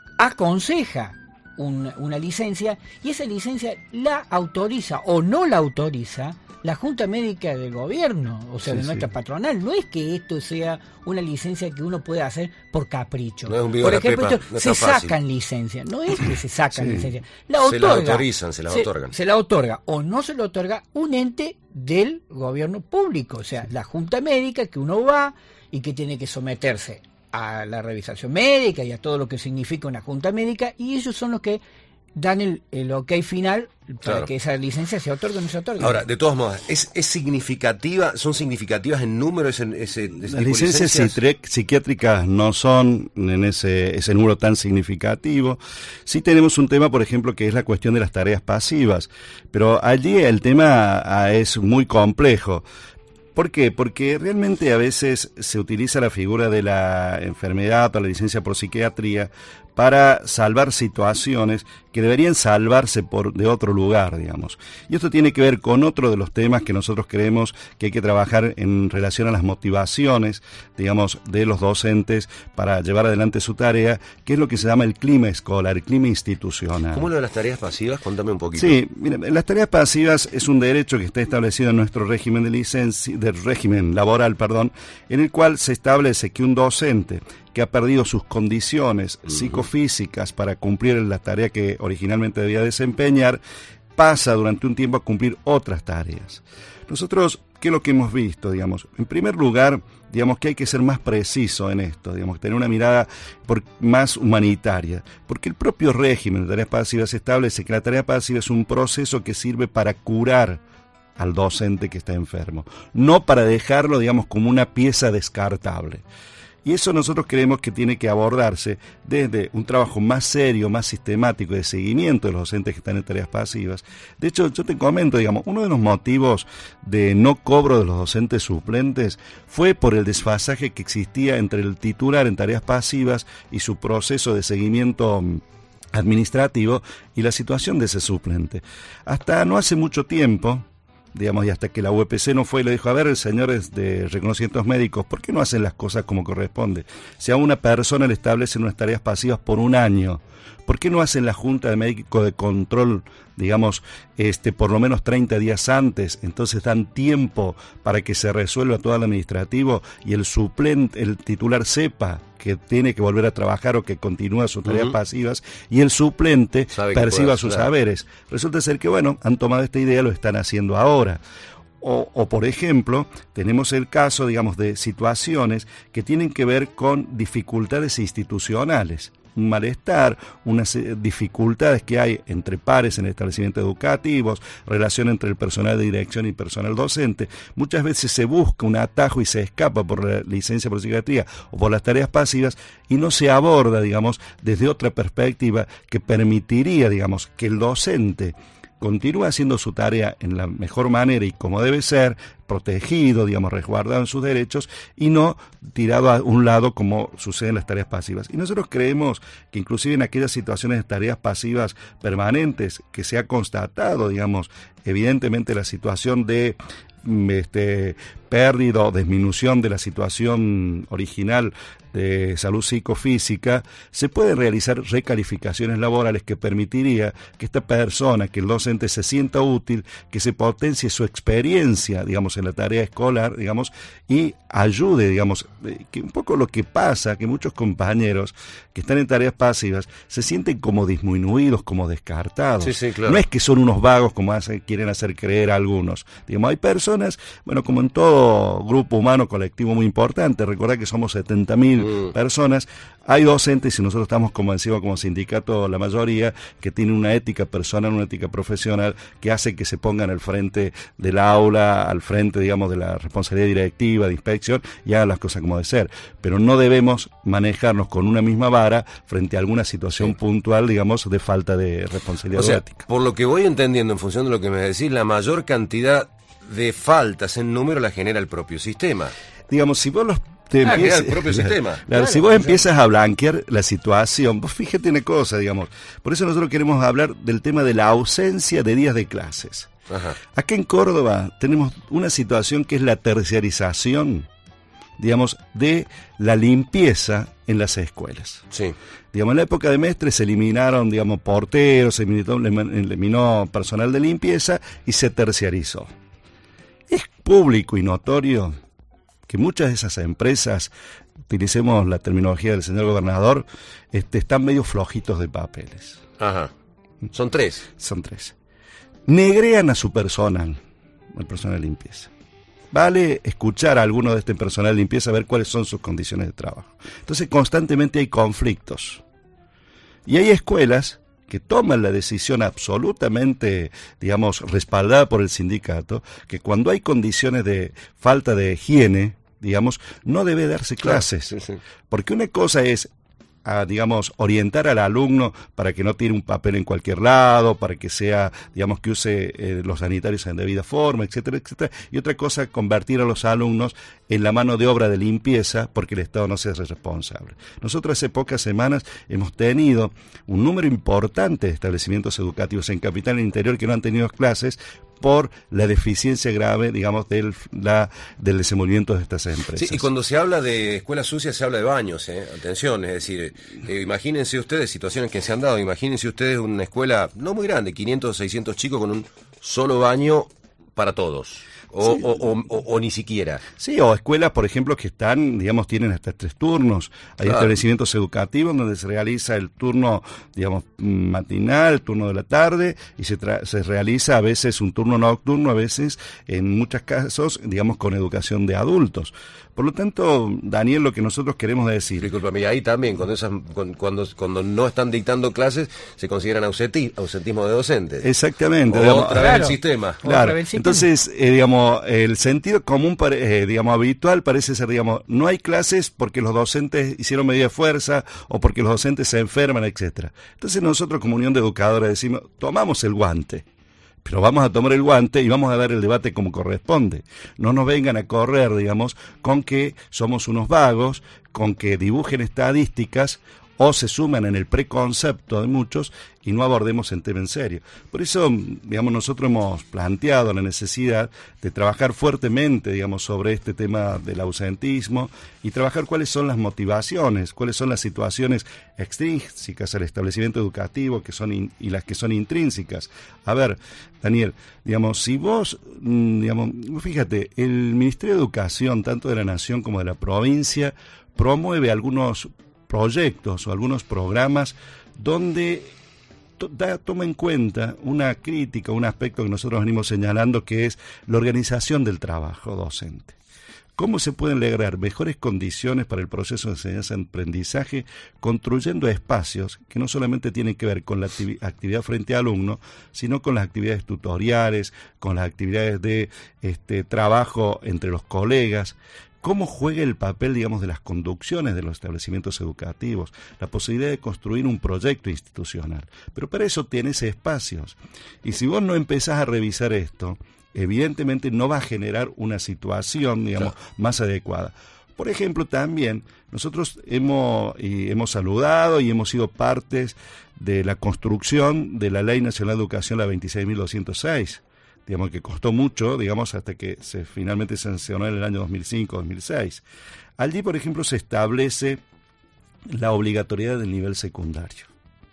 aconseja un, una licencia y esa licencia la autoriza o no la autoriza la Junta Médica del Gobierno, o sea, sí, de nuestra sí. patronal. No es que esto sea una licencia que uno puede hacer por capricho. No es un por ejemplo, pepa, esto, no se fácil. sacan licencias. No es que se sacan sí. licencias. La otorga, se la autorizan, se la se, otorgan. Se la otorga o no se la otorga un ente del gobierno público, o sea, sí. la Junta Médica que uno va y que tiene que someterse a la revisación médica y a todo lo que significa una Junta Médica, y ellos son los que dan el, el ok final para claro. que esa licencia se otorgue o no se otorgue. Ahora, de todos modos, ¿es, es significativa, son significativas en número ese, ese, ese Las licencias psiquiátricas psiquiátricas no son en ese, ese número tan significativo. Sí tenemos un tema, por ejemplo, que es la cuestión de las tareas pasivas, pero allí el tema ah, es muy complejo. ¿Por qué? Porque realmente a veces se utiliza la figura de la enfermedad o la licencia por psiquiatría para salvar situaciones que deberían salvarse por de otro lugar, digamos. Y esto tiene que ver con otro de los temas que nosotros creemos que hay que trabajar en relación a las motivaciones, digamos, de los docentes para llevar adelante su tarea, que es lo que se llama el clima escolar, el clima institucional. ¿Cómo es lo de las tareas pasivas? Contame un poquito. Sí, mira, las tareas pasivas es un derecho que está establecido en nuestro régimen de licencia, del régimen laboral, perdón, en el cual se establece que un docente que ha perdido sus condiciones uh-huh. psicofísicas para cumplir la tarea que originalmente debía desempeñar, pasa durante un tiempo a cumplir otras tareas. Nosotros ¿qué es lo que hemos visto, digamos? En primer lugar, digamos que hay que ser más preciso en esto, digamos, tener una mirada por, más humanitaria, porque el propio régimen de tareas pasivas establece que la tarea pasiva es un proceso que sirve para curar al docente que está enfermo, no para dejarlo, digamos, como una pieza descartable. Y eso nosotros creemos que tiene que abordarse desde un trabajo más serio, más sistemático de seguimiento de los docentes que están en tareas pasivas. De hecho, yo te comento, digamos, uno de los motivos de no cobro de los docentes suplentes fue por el desfasaje que existía entre el titular en tareas pasivas y su proceso de seguimiento administrativo y la situación de ese suplente. Hasta no hace mucho tiempo, digamos, y hasta que la U E P C no fue y le dijo, a ver, señores de reconocimientos médicos, ¿por qué no hacen las cosas como corresponde? Si a una persona le establecen unas tareas pasivas por un año, ¿por qué no hacen la Junta de Médicos de Control, digamos, este, por lo menos treinta días antes? Entonces dan tiempo para que se resuelva todo el administrativo y el suplente, el titular sepa que tiene que volver a trabajar o que continúa sus tareas uh-huh. pasivas, y el suplente perciba sus saberes. Resulta ser que, bueno, han tomado esta idea y lo están haciendo ahora. O, o, por ejemplo, tenemos el caso, digamos, de situaciones que tienen que ver con dificultades institucionales. Un malestar, unas dificultades que hay entre pares en establecimientos educativos, relación entre el personal de dirección y personal docente. Muchas veces se busca un atajo y se escapa por la licencia por psiquiatría o por las tareas pasivas y no se aborda, digamos, desde otra perspectiva que permitiría, digamos, que el docente continúa haciendo su tarea en la mejor manera y como debe ser, protegido, digamos, resguardado en sus derechos y no tirado a un lado como sucede en las tareas pasivas. Y nosotros creemos que inclusive en aquellas situaciones de tareas pasivas permanentes que se ha constatado, digamos, evidentemente la situación de este pérdida o disminución de la situación original de salud psicofísica, se pueden realizar recalificaciones laborales que permitiría que esta persona, que el docente se sienta útil, que se potencie su experiencia, digamos, en la tarea escolar, digamos, y ayude, digamos, que un poco lo que pasa, que muchos compañeros que están en tareas pasivas se sienten como disminuidos, como descartados. Sí, sí, claro. No es que son unos vagos como hace, quieren hacer creer a algunos. Digamos, hay personas, bueno, como en todo grupo humano colectivo muy importante, recordad que somos setenta mil mm. personas, hay docentes y nosotros estamos convencidos como sindicato, la mayoría, que tienen una ética personal, una ética profesional que hace que se pongan al frente del aula, al frente, digamos, de la responsabilidad directiva, de inspección, y hagan las cosas como de ser. Pero no debemos manejarnos con una misma vara frente a alguna situación sí. puntual, digamos, de falta de responsabilidad o sea, ética. Por lo que voy entendiendo en función de lo que me decís, la mayor cantidad de faltas en número la genera el propio sistema. Digamos, si vos los te ah, empieza, el propio sistema. Claro, claro, si vos empiezas a blanquear la situación, vos fíjate una cosa, digamos. Por eso nosotros queremos hablar del tema de la ausencia de días de clases. Ajá. Acá en Córdoba tenemos una situación que es la terciarización, digamos, de la limpieza en las escuelas. Sí. Digamos, en la época de Mestre se eliminaron, digamos, porteros, se eliminó, eliminó personal de limpieza y se terciarizó. Es público y notorio que muchas de esas empresas, utilicemos la terminología del señor gobernador, este, están medio flojitos de papeles. Ajá. Son tres. Son tres. Negrean a su personal, el personal de limpieza. Vale escuchar a alguno de este personal de limpieza a ver cuáles son sus condiciones de trabajo. Entonces constantemente hay conflictos. Y hay escuelas que toman la decisión absolutamente, digamos, respaldada por el sindicato, que cuando hay condiciones de falta de higiene, digamos, no debe darse clases. Claro, sí, sí. Porque una cosa es, a, digamos, orientar al alumno para que no tire un papel en cualquier lado, para que sea, digamos, que use eh, los sanitarios en debida forma, etcétera, etcétera. Y otra cosa, convertir a los alumnos en la mano de obra de limpieza porque el Estado no se hace responsable. Nosotros hace pocas semanas hemos tenido un número importante de establecimientos educativos en Capital e Interior que no han tenido clases por la deficiencia grave, digamos, del, la, del desenvolvimiento de estas empresas. Sí, y cuando se habla de escuelas sucias se habla de baños, ¿eh? Atención, es decir, eh, imagínense ustedes situaciones que se han dado, imagínense ustedes una escuela no muy grande, quinientos, seiscientos chicos con un solo baño para todos. O, Sí. o, o, o, o ni siquiera. Sí, o escuelas, por ejemplo, que están, digamos, tienen hasta tres turnos. Hay Claro. establecimientos educativos donde se realiza el turno, digamos, matinal, el turno de la tarde, y se, tra- se realiza a veces un turno nocturno, a veces, en muchos casos, digamos, con educación de adultos. Por lo tanto, Daniel, lo que nosotros queremos decir... Discúlpame, y ahí también, cuando, esas, cuando, cuando, cuando no están dictando clases, se consideran ausenti- ausentismo de docentes. Exactamente. Otra digamos, vez claro, el sistema. Claro. Entonces, eh, digamos, el sentido común, pare- eh, digamos, habitual parece ser, digamos, no hay clases porque los docentes hicieron medida de fuerza o porque los docentes se enferman, etcétera. Entonces nosotros como Unión de Educadores decimos, tomamos el guante. Pero vamos a tomar el guante y vamos a dar el debate como corresponde. No nos vengan a correr, digamos, con que somos unos vagos, con que dibujen estadísticas o se suman en el preconcepto de muchos y no abordemos el tema en serio. Por eso, digamos, nosotros hemos planteado la necesidad de trabajar fuertemente, digamos, sobre este tema del ausentismo y trabajar cuáles son las motivaciones, cuáles son las situaciones extrínsecas al establecimiento educativo que son in, y las que son intrínsecas. A ver, Daniel, digamos, si vos, digamos, fíjate, el Ministerio de Educación, tanto de la Nación como de la provincia, promueve algunos proyectos o algunos programas donde to- da, toma en cuenta una crítica, un aspecto que nosotros venimos señalando, que es la organización del trabajo docente. ¿Cómo se pueden lograr mejores condiciones para el proceso de enseñanza-aprendizaje construyendo espacios que no solamente tienen que ver con la activi- actividad frente al alumno, sino con las actividades tutoriales, con las actividades de este, trabajo entre los colegas? ¿Cómo juega el papel, digamos, de las conducciones de los establecimientos educativos? La posibilidad de construir un proyecto institucional. Pero para eso tienes espacios. Y si vos no empezás a revisar esto, evidentemente no va a generar una situación, digamos, claro, más adecuada. Por ejemplo, también nosotros hemos, y hemos saludado y hemos sido partes de la construcción de la Ley Nacional de Educación, la veintiséis mil doscientos seis. Digamos que costó mucho, digamos, hasta que se finalmente sancionó en el año dos mil cinco dos mil seis. Allí, por ejemplo, se establece la obligatoriedad del nivel secundario.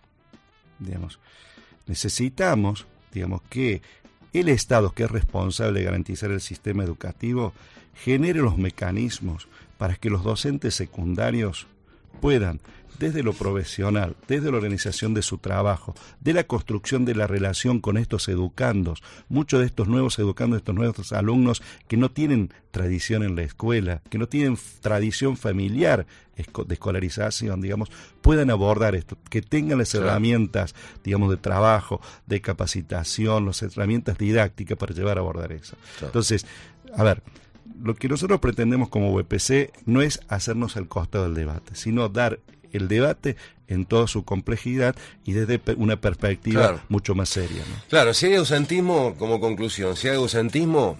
Digamos, necesitamos, digamos, que el Estado, que es responsable de garantizar el sistema educativo, genere los mecanismos para que los docentes secundarios puedan, desde lo profesional, desde la organización de su trabajo, de la construcción de la relación con estos educandos, muchos de estos nuevos educandos, estos nuevos alumnos que no tienen tradición en la escuela, que no tienen tradición familiar de escolarización, digamos, puedan abordar esto, que tengan las claro. herramientas, digamos, de trabajo, de capacitación, las herramientas didácticas para llevar a abordar eso. Claro. Entonces, a ver, lo que nosotros pretendemos como U E P C no es hacernos al costado del debate, sino dar el debate en toda su complejidad y desde una perspectiva claro. mucho más seria, ¿no? Claro, si hay ausentismo, como conclusión, si hay ausentismo,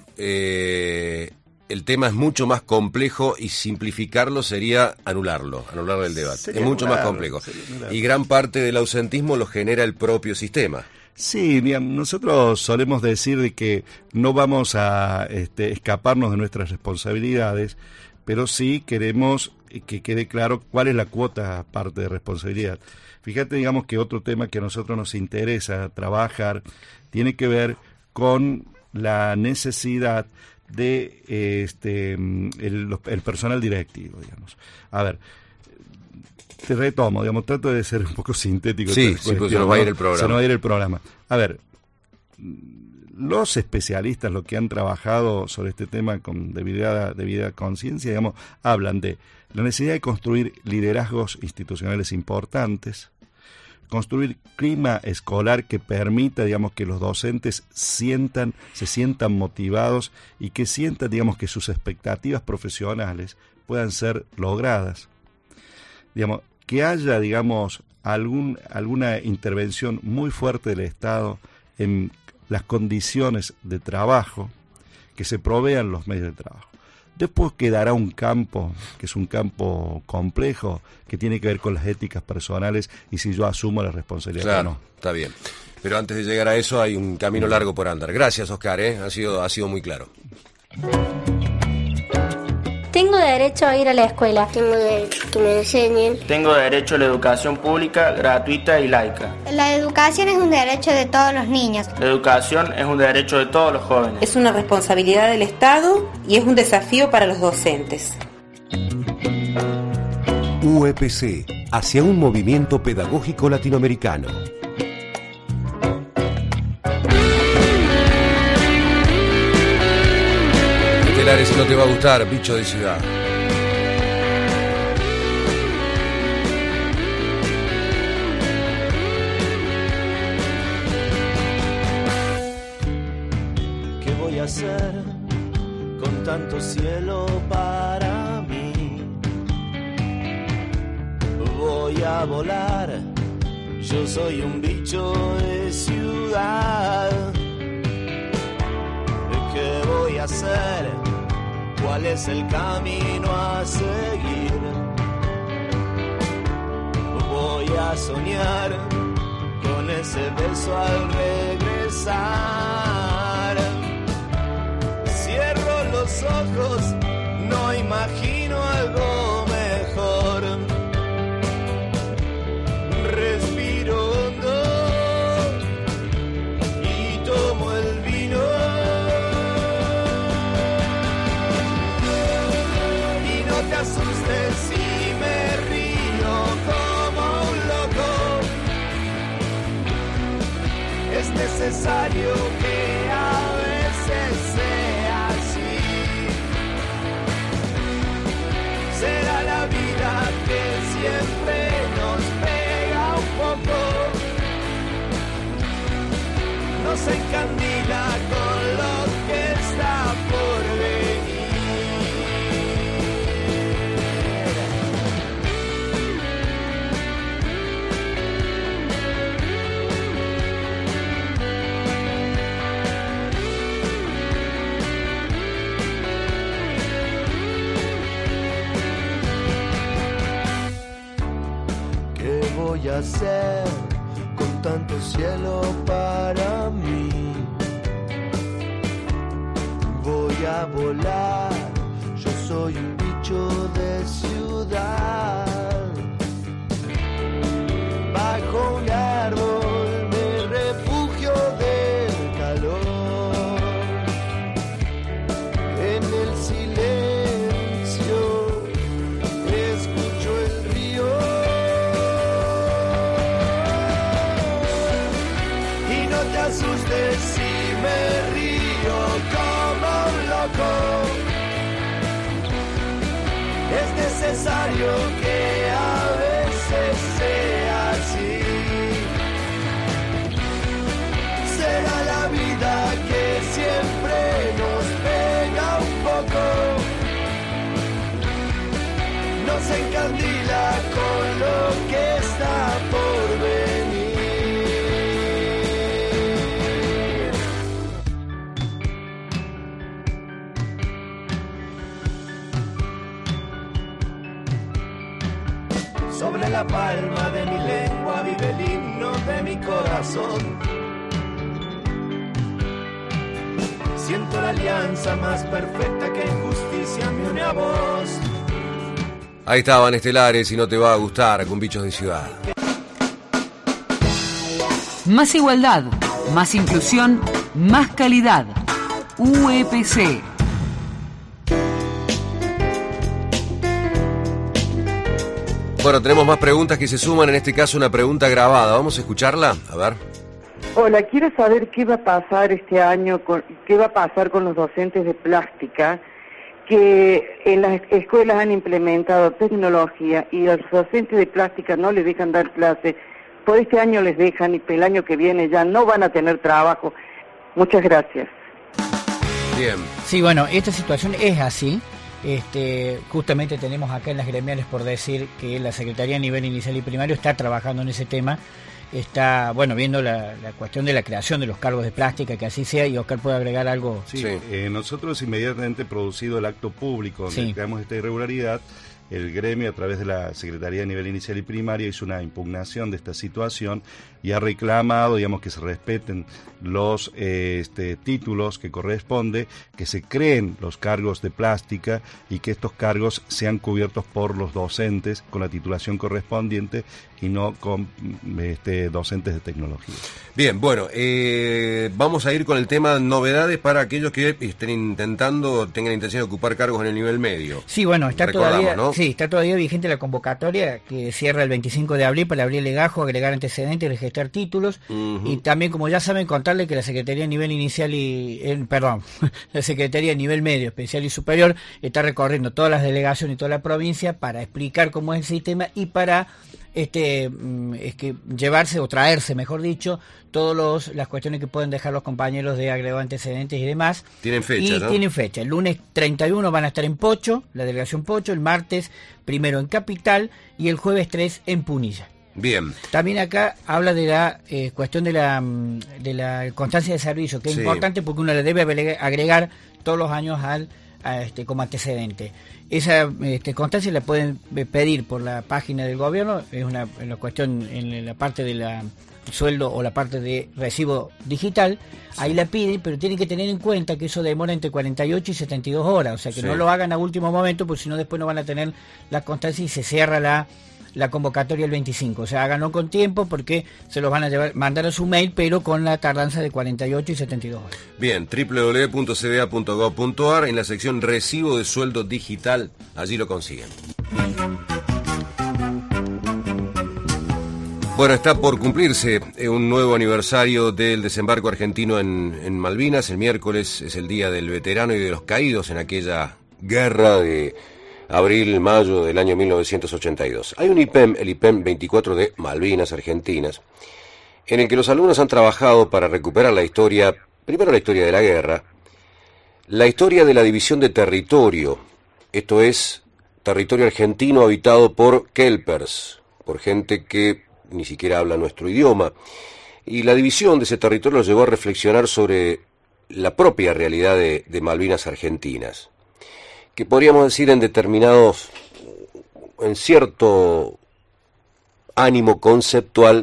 eh, el tema es mucho más complejo y simplificarlo sería anularlo, anular el debate. Sería es mucho anular, más complejo. Y gran parte del ausentismo lo genera el propio sistema. Sí, bien, nosotros solemos decir de que no vamos a este, escaparnos de nuestras responsabilidades, pero sí queremos que quede claro cuál es la cuota parte de responsabilidad. Fíjate, digamos, que otro tema que a nosotros nos interesa trabajar tiene que ver con la necesidad de este el, el personal directivo, digamos. A ver, te retomo, digamos, trato de ser un poco sintético. Sí, sí, pues se nos va a ir el programa. Se nos va a ir el programa. A ver, los especialistas, los que han trabajado sobre este tema con debida, debida conciencia, digamos, hablan de la necesidad de construir liderazgos institucionales importantes, construir clima escolar que permita, digamos, que los docentes sientan, se sientan motivados y que sientan, digamos, que sus expectativas profesionales puedan ser logradas. Digamos, que haya, digamos, algún, alguna intervención muy fuerte del Estado en las condiciones de trabajo, que se provean los medios de trabajo. Después quedará un campo, que es un campo complejo, que tiene que ver con las éticas personales y si yo asumo la responsabilidad claro, o no. Está bien. Pero antes de llegar a eso hay un camino largo por andar. Gracias, Oscar, ¿eh? ha sido, ha sido muy claro. Tengo derecho a ir a la escuela. Tengo derecho a que me enseñen. Tengo derecho a la educación pública, gratuita y laica. La educación es un derecho de todos los niños. La educación es un derecho de todos los jóvenes. Es una responsabilidad del Estado y es un desafío para los docentes. U E P C, hacia un movimiento pedagógico latinoamericano. Estelares, no te va a gustar, bicho de ciudad. ¿Qué voy a hacer con tanto cielo para mí? Voy a volar, yo soy un bicho de ciudad. ¿Qué voy a hacer? ¿Cuál es el camino a seguir? Voy a soñar con ese beso al regresar. Cierro los ojos, no imagino algo mejor. Respiro hondo y tomo el vino. Y no te asustes si me río como un loco. Es necesario que a veces sea así. Será la vida que siempre nos pega un poco, nos encandila con lo que está por venir. ¿Qué voy a hacer con tanto cielo para mí? Voy a volar, yo soy un bicho de ciudad. Bajo un árbol me refugio del calor. En el silencio escucho el río. Y no te asustes si me río como un loco. Es necesario que a veces sea así. Será la vida que siempre nos pega un poco, nos encandila con lo que está por venir. Sobre la palma de mi lengua vive el himno de mi corazón. Siento la alianza más perfecta que en justicia me une a vos. Ahí estaban Estelares y no te va a gustar, con bichos de ciudad. Más igualdad, más inclusión, más calidad. U E P C. Bueno, tenemos más preguntas que se suman, en este caso una pregunta grabada. Vamos a escucharla, a ver. Hola, quiero saber qué va a pasar este año, con, qué va a pasar con los docentes de plástica, que en las escuelas han implementado tecnología y los docentes de plástica no les dejan dar clases. Por este año les dejan y el año que viene ya no van a tener trabajo. Muchas gracias. Bien. Sí, bueno, esta situación es así. Este, justamente tenemos acá en las gremiales por decir que la Secretaría a nivel inicial y primario está trabajando en ese tema, está, bueno, viendo la, la cuestión de la creación de los cargos de plástica, que así sea, y Oscar puede agregar algo. Sí, sí. Eh, nosotros inmediatamente producido el acto público donde sí. creamos esta irregularidad, el gremio a través de la Secretaría de Nivel Inicial y Primaria hizo una impugnación de esta situación y ha reclamado, digamos, que se respeten los eh, este, títulos que corresponde, que se creen los cargos de plástica y que estos cargos sean cubiertos por los docentes con la titulación correspondiente y no con este, docentes de tecnología. Bien, bueno, eh, vamos a ir con el tema novedades para aquellos que estén intentando, tengan intención de ocupar cargos en el nivel medio. Sí, bueno, está Recordamos, todavía, ¿no? sí, está todavía vigente la convocatoria que cierra el veinticinco de abril para abrir legajo, agregar antecedentes y registrar títulos. Uh-huh. Y también, como ya saben, contarle que la Secretaría de Nivel Inicial y, eh, perdón, la Secretaría de Nivel Medio, Especial y Superior está recorriendo todas las delegaciones y toda la provincia para explicar cómo es el sistema y para este es que llevarse o traerse, mejor dicho, todos los las cuestiones que pueden dejar los compañeros de agregado antecedentes y demás. Tienen fecha, y ¿no? tienen fecha. El lunes treinta y uno van a estar en Pocho, la delegación Pocho, el martes primero en Capital y el jueves tres en Punilla. Bien. También acá habla de la eh, cuestión de la de la constancia de servicio, que es sí. importante porque uno le debe agregar todos los años al a este como antecedente. Esa este, constancia la pueden pedir por la página del gobierno, es una, una cuestión en la parte de la sueldo o la parte de recibo digital, ahí la piden, pero tienen que tener en cuenta que eso demora entre cuarenta y ocho y setenta y dos horas, o sea que sí. no lo hagan a último momento, porque si no después no van a tener la constancia y se cierra la la convocatoria el veinticinco, o sea, háganlo con tiempo porque se los van a llevar, mandar a su mail, pero con la tardanza de cuarenta y ocho y setenta y dos horas. Bien, doble u doble u doble u punto c b a punto gov punto a r, en la sección Recibo de Sueldo Digital, allí lo consiguen. Bueno, está por cumplirse un nuevo aniversario del desembarco argentino en, en Malvinas. El miércoles es el Día del Veterano y de los Caídos en aquella guerra de abril, mayo del año mil novecientos ochenta y dos. Hay un I P E M, el I P E M veinticuatro de Malvinas Argentinas, en el que los alumnos han trabajado para recuperar la historia, primero la historia de la guerra, la historia de la división de territorio, esto es, territorio argentino habitado por kelpers, por gente que ni siquiera habla nuestro idioma, y la división de ese territorio los llevó a reflexionar sobre la propia realidad de, de Malvinas Argentinas, que podríamos decir en determinados, en cierto ánimo conceptual,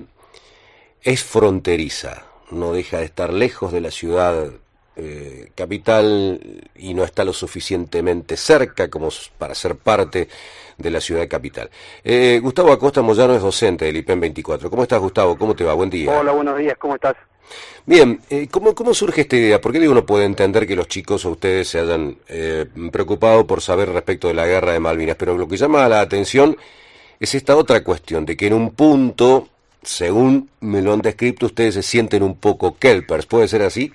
es fronteriza, no deja de estar lejos de la ciudad eh, capital y no está lo suficientemente cerca como para ser parte de la ciudad capital. Eh, Gustavo Acosta Moyano es docente del I P E M veinticuatro. ¿Cómo estás, Gustavo? ¿Cómo te va? Buen día. Hola, buenos días, ¿cómo estás? Bien, eh, ¿cómo, ¿cómo surge esta idea? Porque digo, uno puede entender que los chicos o ustedes se hayan eh, preocupado por saber respecto de la guerra de Malvinas, pero lo que llama la atención es esta otra cuestión, de que en un punto, según me lo han descrito, ustedes se sienten un poco kelpers, ¿puede ser así?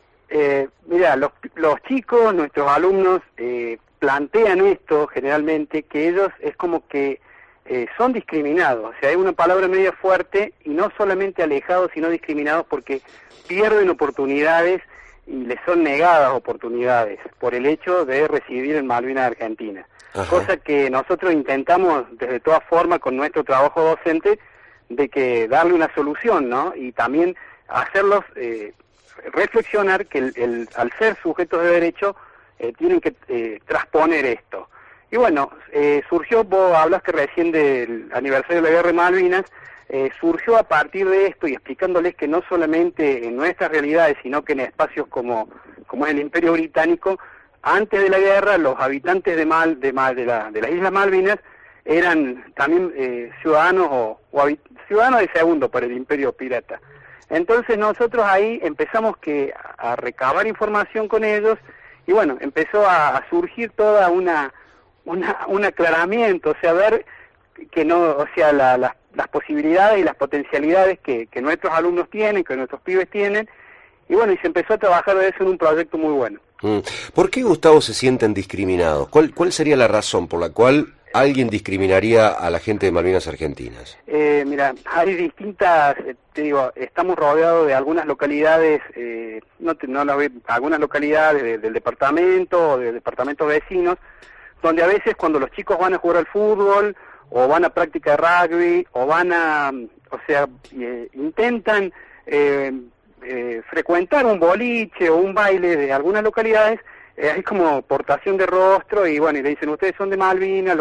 Eh, mira, los, los chicos, nuestros alumnos, eh, plantean esto generalmente, que ellos es como que Eh, son discriminados, o sea, hay una palabra media fuerte, y no solamente alejados, sino discriminados porque pierden oportunidades y les son negadas oportunidades por el hecho de residir en Malvinas Argentina. Ajá. Cosa que nosotros intentamos desde todas formas con nuestro trabajo docente de que darle una solución, ¿no? Y también hacerlos eh, reflexionar que el, el, al ser sujetos de derecho eh, tienen que eh, transponer esto. Y bueno, eh, surgió, vos hablaste recién del aniversario de la guerra de Malvinas, eh, surgió a partir de esto y explicándoles que no solamente en nuestras realidades, sino que en espacios como, como es el Imperio Británico, antes de la guerra los habitantes de Mal, de, Mal, de, la, de las Islas Malvinas eran también eh, ciudadanos o, o ciudadanos de segundo para el Imperio Pirata. Entonces nosotros ahí empezamos que a recabar información con ellos y bueno, empezó a, a surgir toda una... Una, un aclaramiento, o sea, ver que no, o sea, la, la, las posibilidades y las potencialidades que, que nuestros alumnos tienen, que nuestros pibes tienen, y bueno, y se empezó a trabajar de eso en un proyecto muy bueno. Mm. ¿Por qué, Gustavo, se sienten discriminados? ¿Cuál, cuál sería la razón por la cual alguien discriminaría a la gente de Malvinas Argentinas? Eh, mira, hay distintas, te digo, estamos rodeados de algunas localidades, eh, no, te, no la ve, algunas localidades de, del departamento o de departamentos vecinos, donde a veces cuando los chicos van a jugar al fútbol, o van a práctica de rugby, o van a, o sea, eh, intentan eh, eh, frecuentar un boliche o un baile de algunas localidades, eh, hay como portación de rostro, y bueno, y le dicen, ustedes son de Malvinas, los,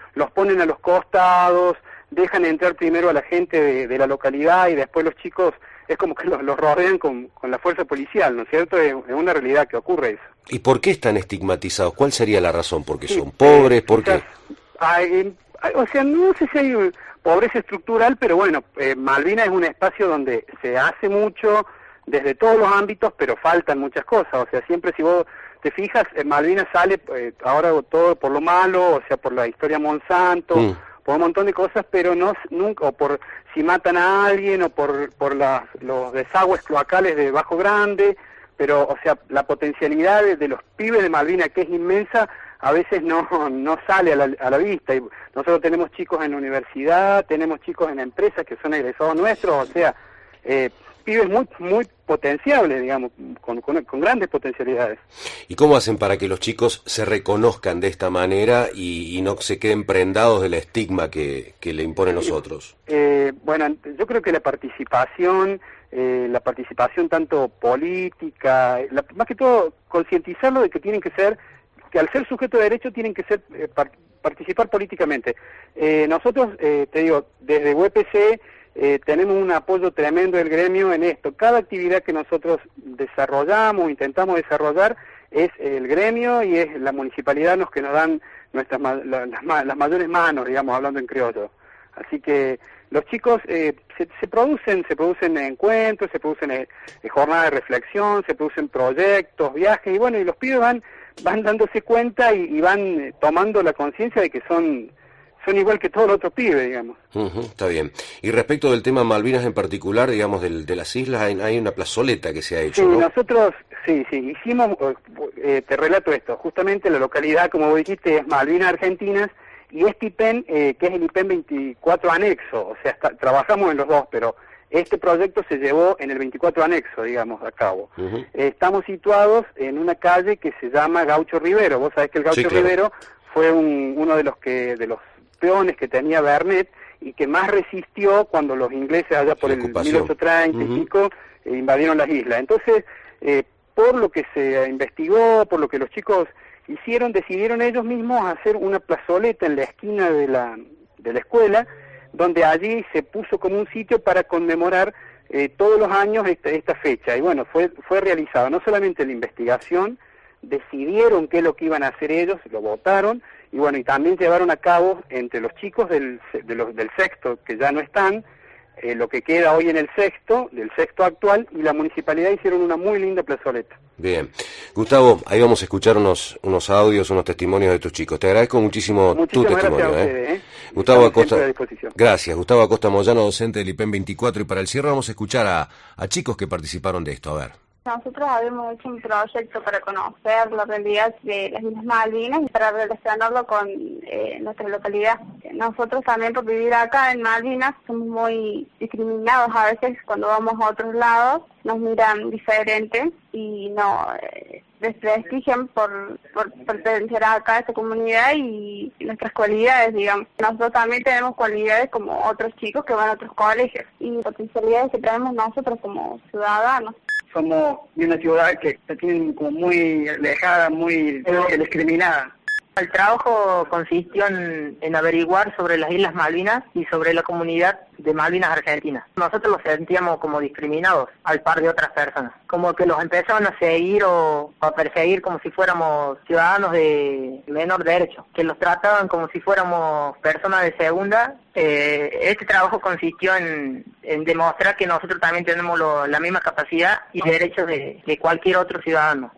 los ponen a los costados, dejan entrar primero a la gente de, de la localidad y después los chicos es como que los, los rodean con, con la fuerza policial, ¿no es cierto? Es, es una realidad que ocurre eso. ¿Y por qué están estigmatizados? ¿Cuál sería la razón? ¿Porque sí, son pobres? ¿Por qué? Hay, hay, o sea, no sé si hay pobreza estructural, pero bueno, eh, Malvinas es un espacio donde se hace mucho desde todos los ámbitos, pero faltan muchas cosas. O sea, siempre si vos te fijas, en Malvinas sale eh, ahora todo por lo malo, o sea, por la historia Monsanto, mm. por un montón de cosas, pero no nunca, o por si matan a alguien, o por por las, los desagües cloacales de Bajo Grande, pero, o sea, la potencialidad de, de los pibes de Malvinas, que es inmensa, a veces no no sale a la, a la vista. Y nosotros tenemos chicos en la universidad, tenemos chicos en empresas que son egresados nuestros, o sea, eh, pibes muy muy potenciables, digamos, con, con, con grandes potencialidades. ¿Y cómo hacen para que los chicos se reconozcan de esta manera y, y no se queden prendados del estigma que, que le imponen los otros? Eh, bueno, yo creo que la participación, eh, la participación tanto política, la, más que todo concientizarlo de que tienen que ser, que al ser sujeto de derecho tienen que ser eh, par, participar políticamente. Eh, nosotros, eh, te digo, desde U E P C Eh, tenemos un apoyo tremendo del gremio en esto. Cada actividad que nosotros desarrollamos, intentamos desarrollar, es el gremio y es la municipalidad los que nos dan nuestras la, las, las mayores manos, digamos, hablando en criollo. Así que los chicos eh, se, se producen, se producen encuentros, se producen eh, jornadas de reflexión, se producen proyectos, viajes, y bueno, y los pibes van, van dándose cuenta y, y van eh, tomando la conciencia de que son son igual que todos los otros pibes, digamos. Uh-huh, está bien. Y respecto del tema Malvinas en particular, digamos, del, de las islas, hay, hay una plazoleta que se ha hecho, sí, ¿no? Nosotros, sí, sí, hicimos, eh, te relato esto, justamente la localidad, como vos dijiste, es Malvinas Argentinas, y este I P E N, eh, que es el I P E N veinticuatro anexo, o sea, está, trabajamos en los dos, pero este proyecto se llevó en el veinticuatro anexo, digamos, a cabo. Uh-huh. Eh, estamos situados en una calle que se llama Gaucho Rivero. Vos sabés que el Gaucho sí, claro. Rivero fue un, uno de los que de los peones que tenía Bernet y que más resistió cuando los ingleses allá por el mil ochocientos treinta uh-huh. y pico eh, invadieron las islas. Entonces, eh, por lo que se investigó, por lo que los chicos hicieron, decidieron ellos mismos hacer una plazoleta en la esquina de la, de la escuela, donde allí se puso como un sitio para conmemorar eh, todos los años esta, esta fecha. Y bueno, fue, fue realizada no solamente la investigación, decidieron qué es lo que iban a hacer ellos, lo votaron, y bueno, y también llevaron a cabo entre los chicos del, de los, del sexto, que ya no están, eh, lo que queda hoy en el sexto, del sexto actual, y la municipalidad hicieron una muy linda plazoleta. Bien. Gustavo, ahí vamos a escuchar unos unos audios, unos testimonios de tus chicos. Te agradezco muchísimo tu testimonio. Gracias a ustedes, ¿eh? Gustavo Acosta, gracias. Gustavo Acosta Moyano, docente del I P E N veinticuatro, y para el cierre vamos a escuchar a, a chicos que participaron de esto. A ver. Nosotros habíamos hecho un proyecto para conocer la realidad de las Islas Malvinas y para relacionarlo con eh, nuestra localidad. Nosotros también, por vivir acá en Malvinas, somos muy discriminados a veces cuando vamos a otros lados, nos miran diferente y nos eh, desprestigian por, por pertenecer acá a esta comunidad y nuestras cualidades, digamos. Nosotros también tenemos cualidades como otros chicos que van a otros colegios y potencialidades que tenemos nosotros como ciudadanos. Somos de una ciudad que se tiene como muy alejada, muy discriminada. El trabajo consistió en, en averiguar sobre las Islas Malvinas y sobre la comunidad de Malvinas Argentinas. Nosotros los sentíamos como discriminados al par de otras personas, como que los empezaban a seguir o a perseguir como si fuéramos ciudadanos de menor derecho, que los trataban como si fuéramos personas de segunda. Eh, este trabajo consistió en, en demostrar que nosotros también tenemos lo, la misma capacidad y derechos de, de cualquier otro ciudadano.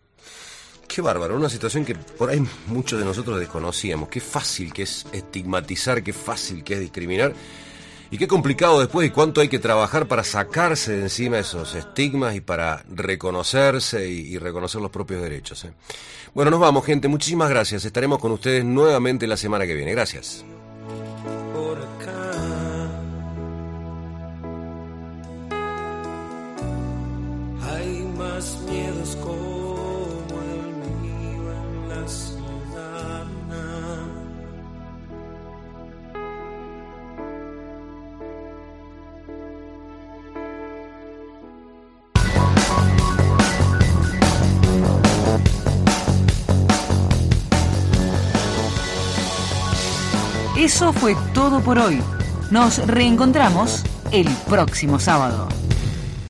Qué bárbaro, una situación que por ahí muchos de nosotros desconocíamos. Qué fácil que es estigmatizar, qué fácil que es discriminar y qué complicado después y cuánto hay que trabajar para sacarse de encima esos estigmas y para reconocerse y, y reconocer los propios derechos, ¿eh? Bueno, nos vamos, gente. Muchísimas gracias. Estaremos con ustedes nuevamente la semana que viene. Gracias. Por acá hay más miedos con Eso fue todo por hoy. Nos reencontramos el próximo sábado.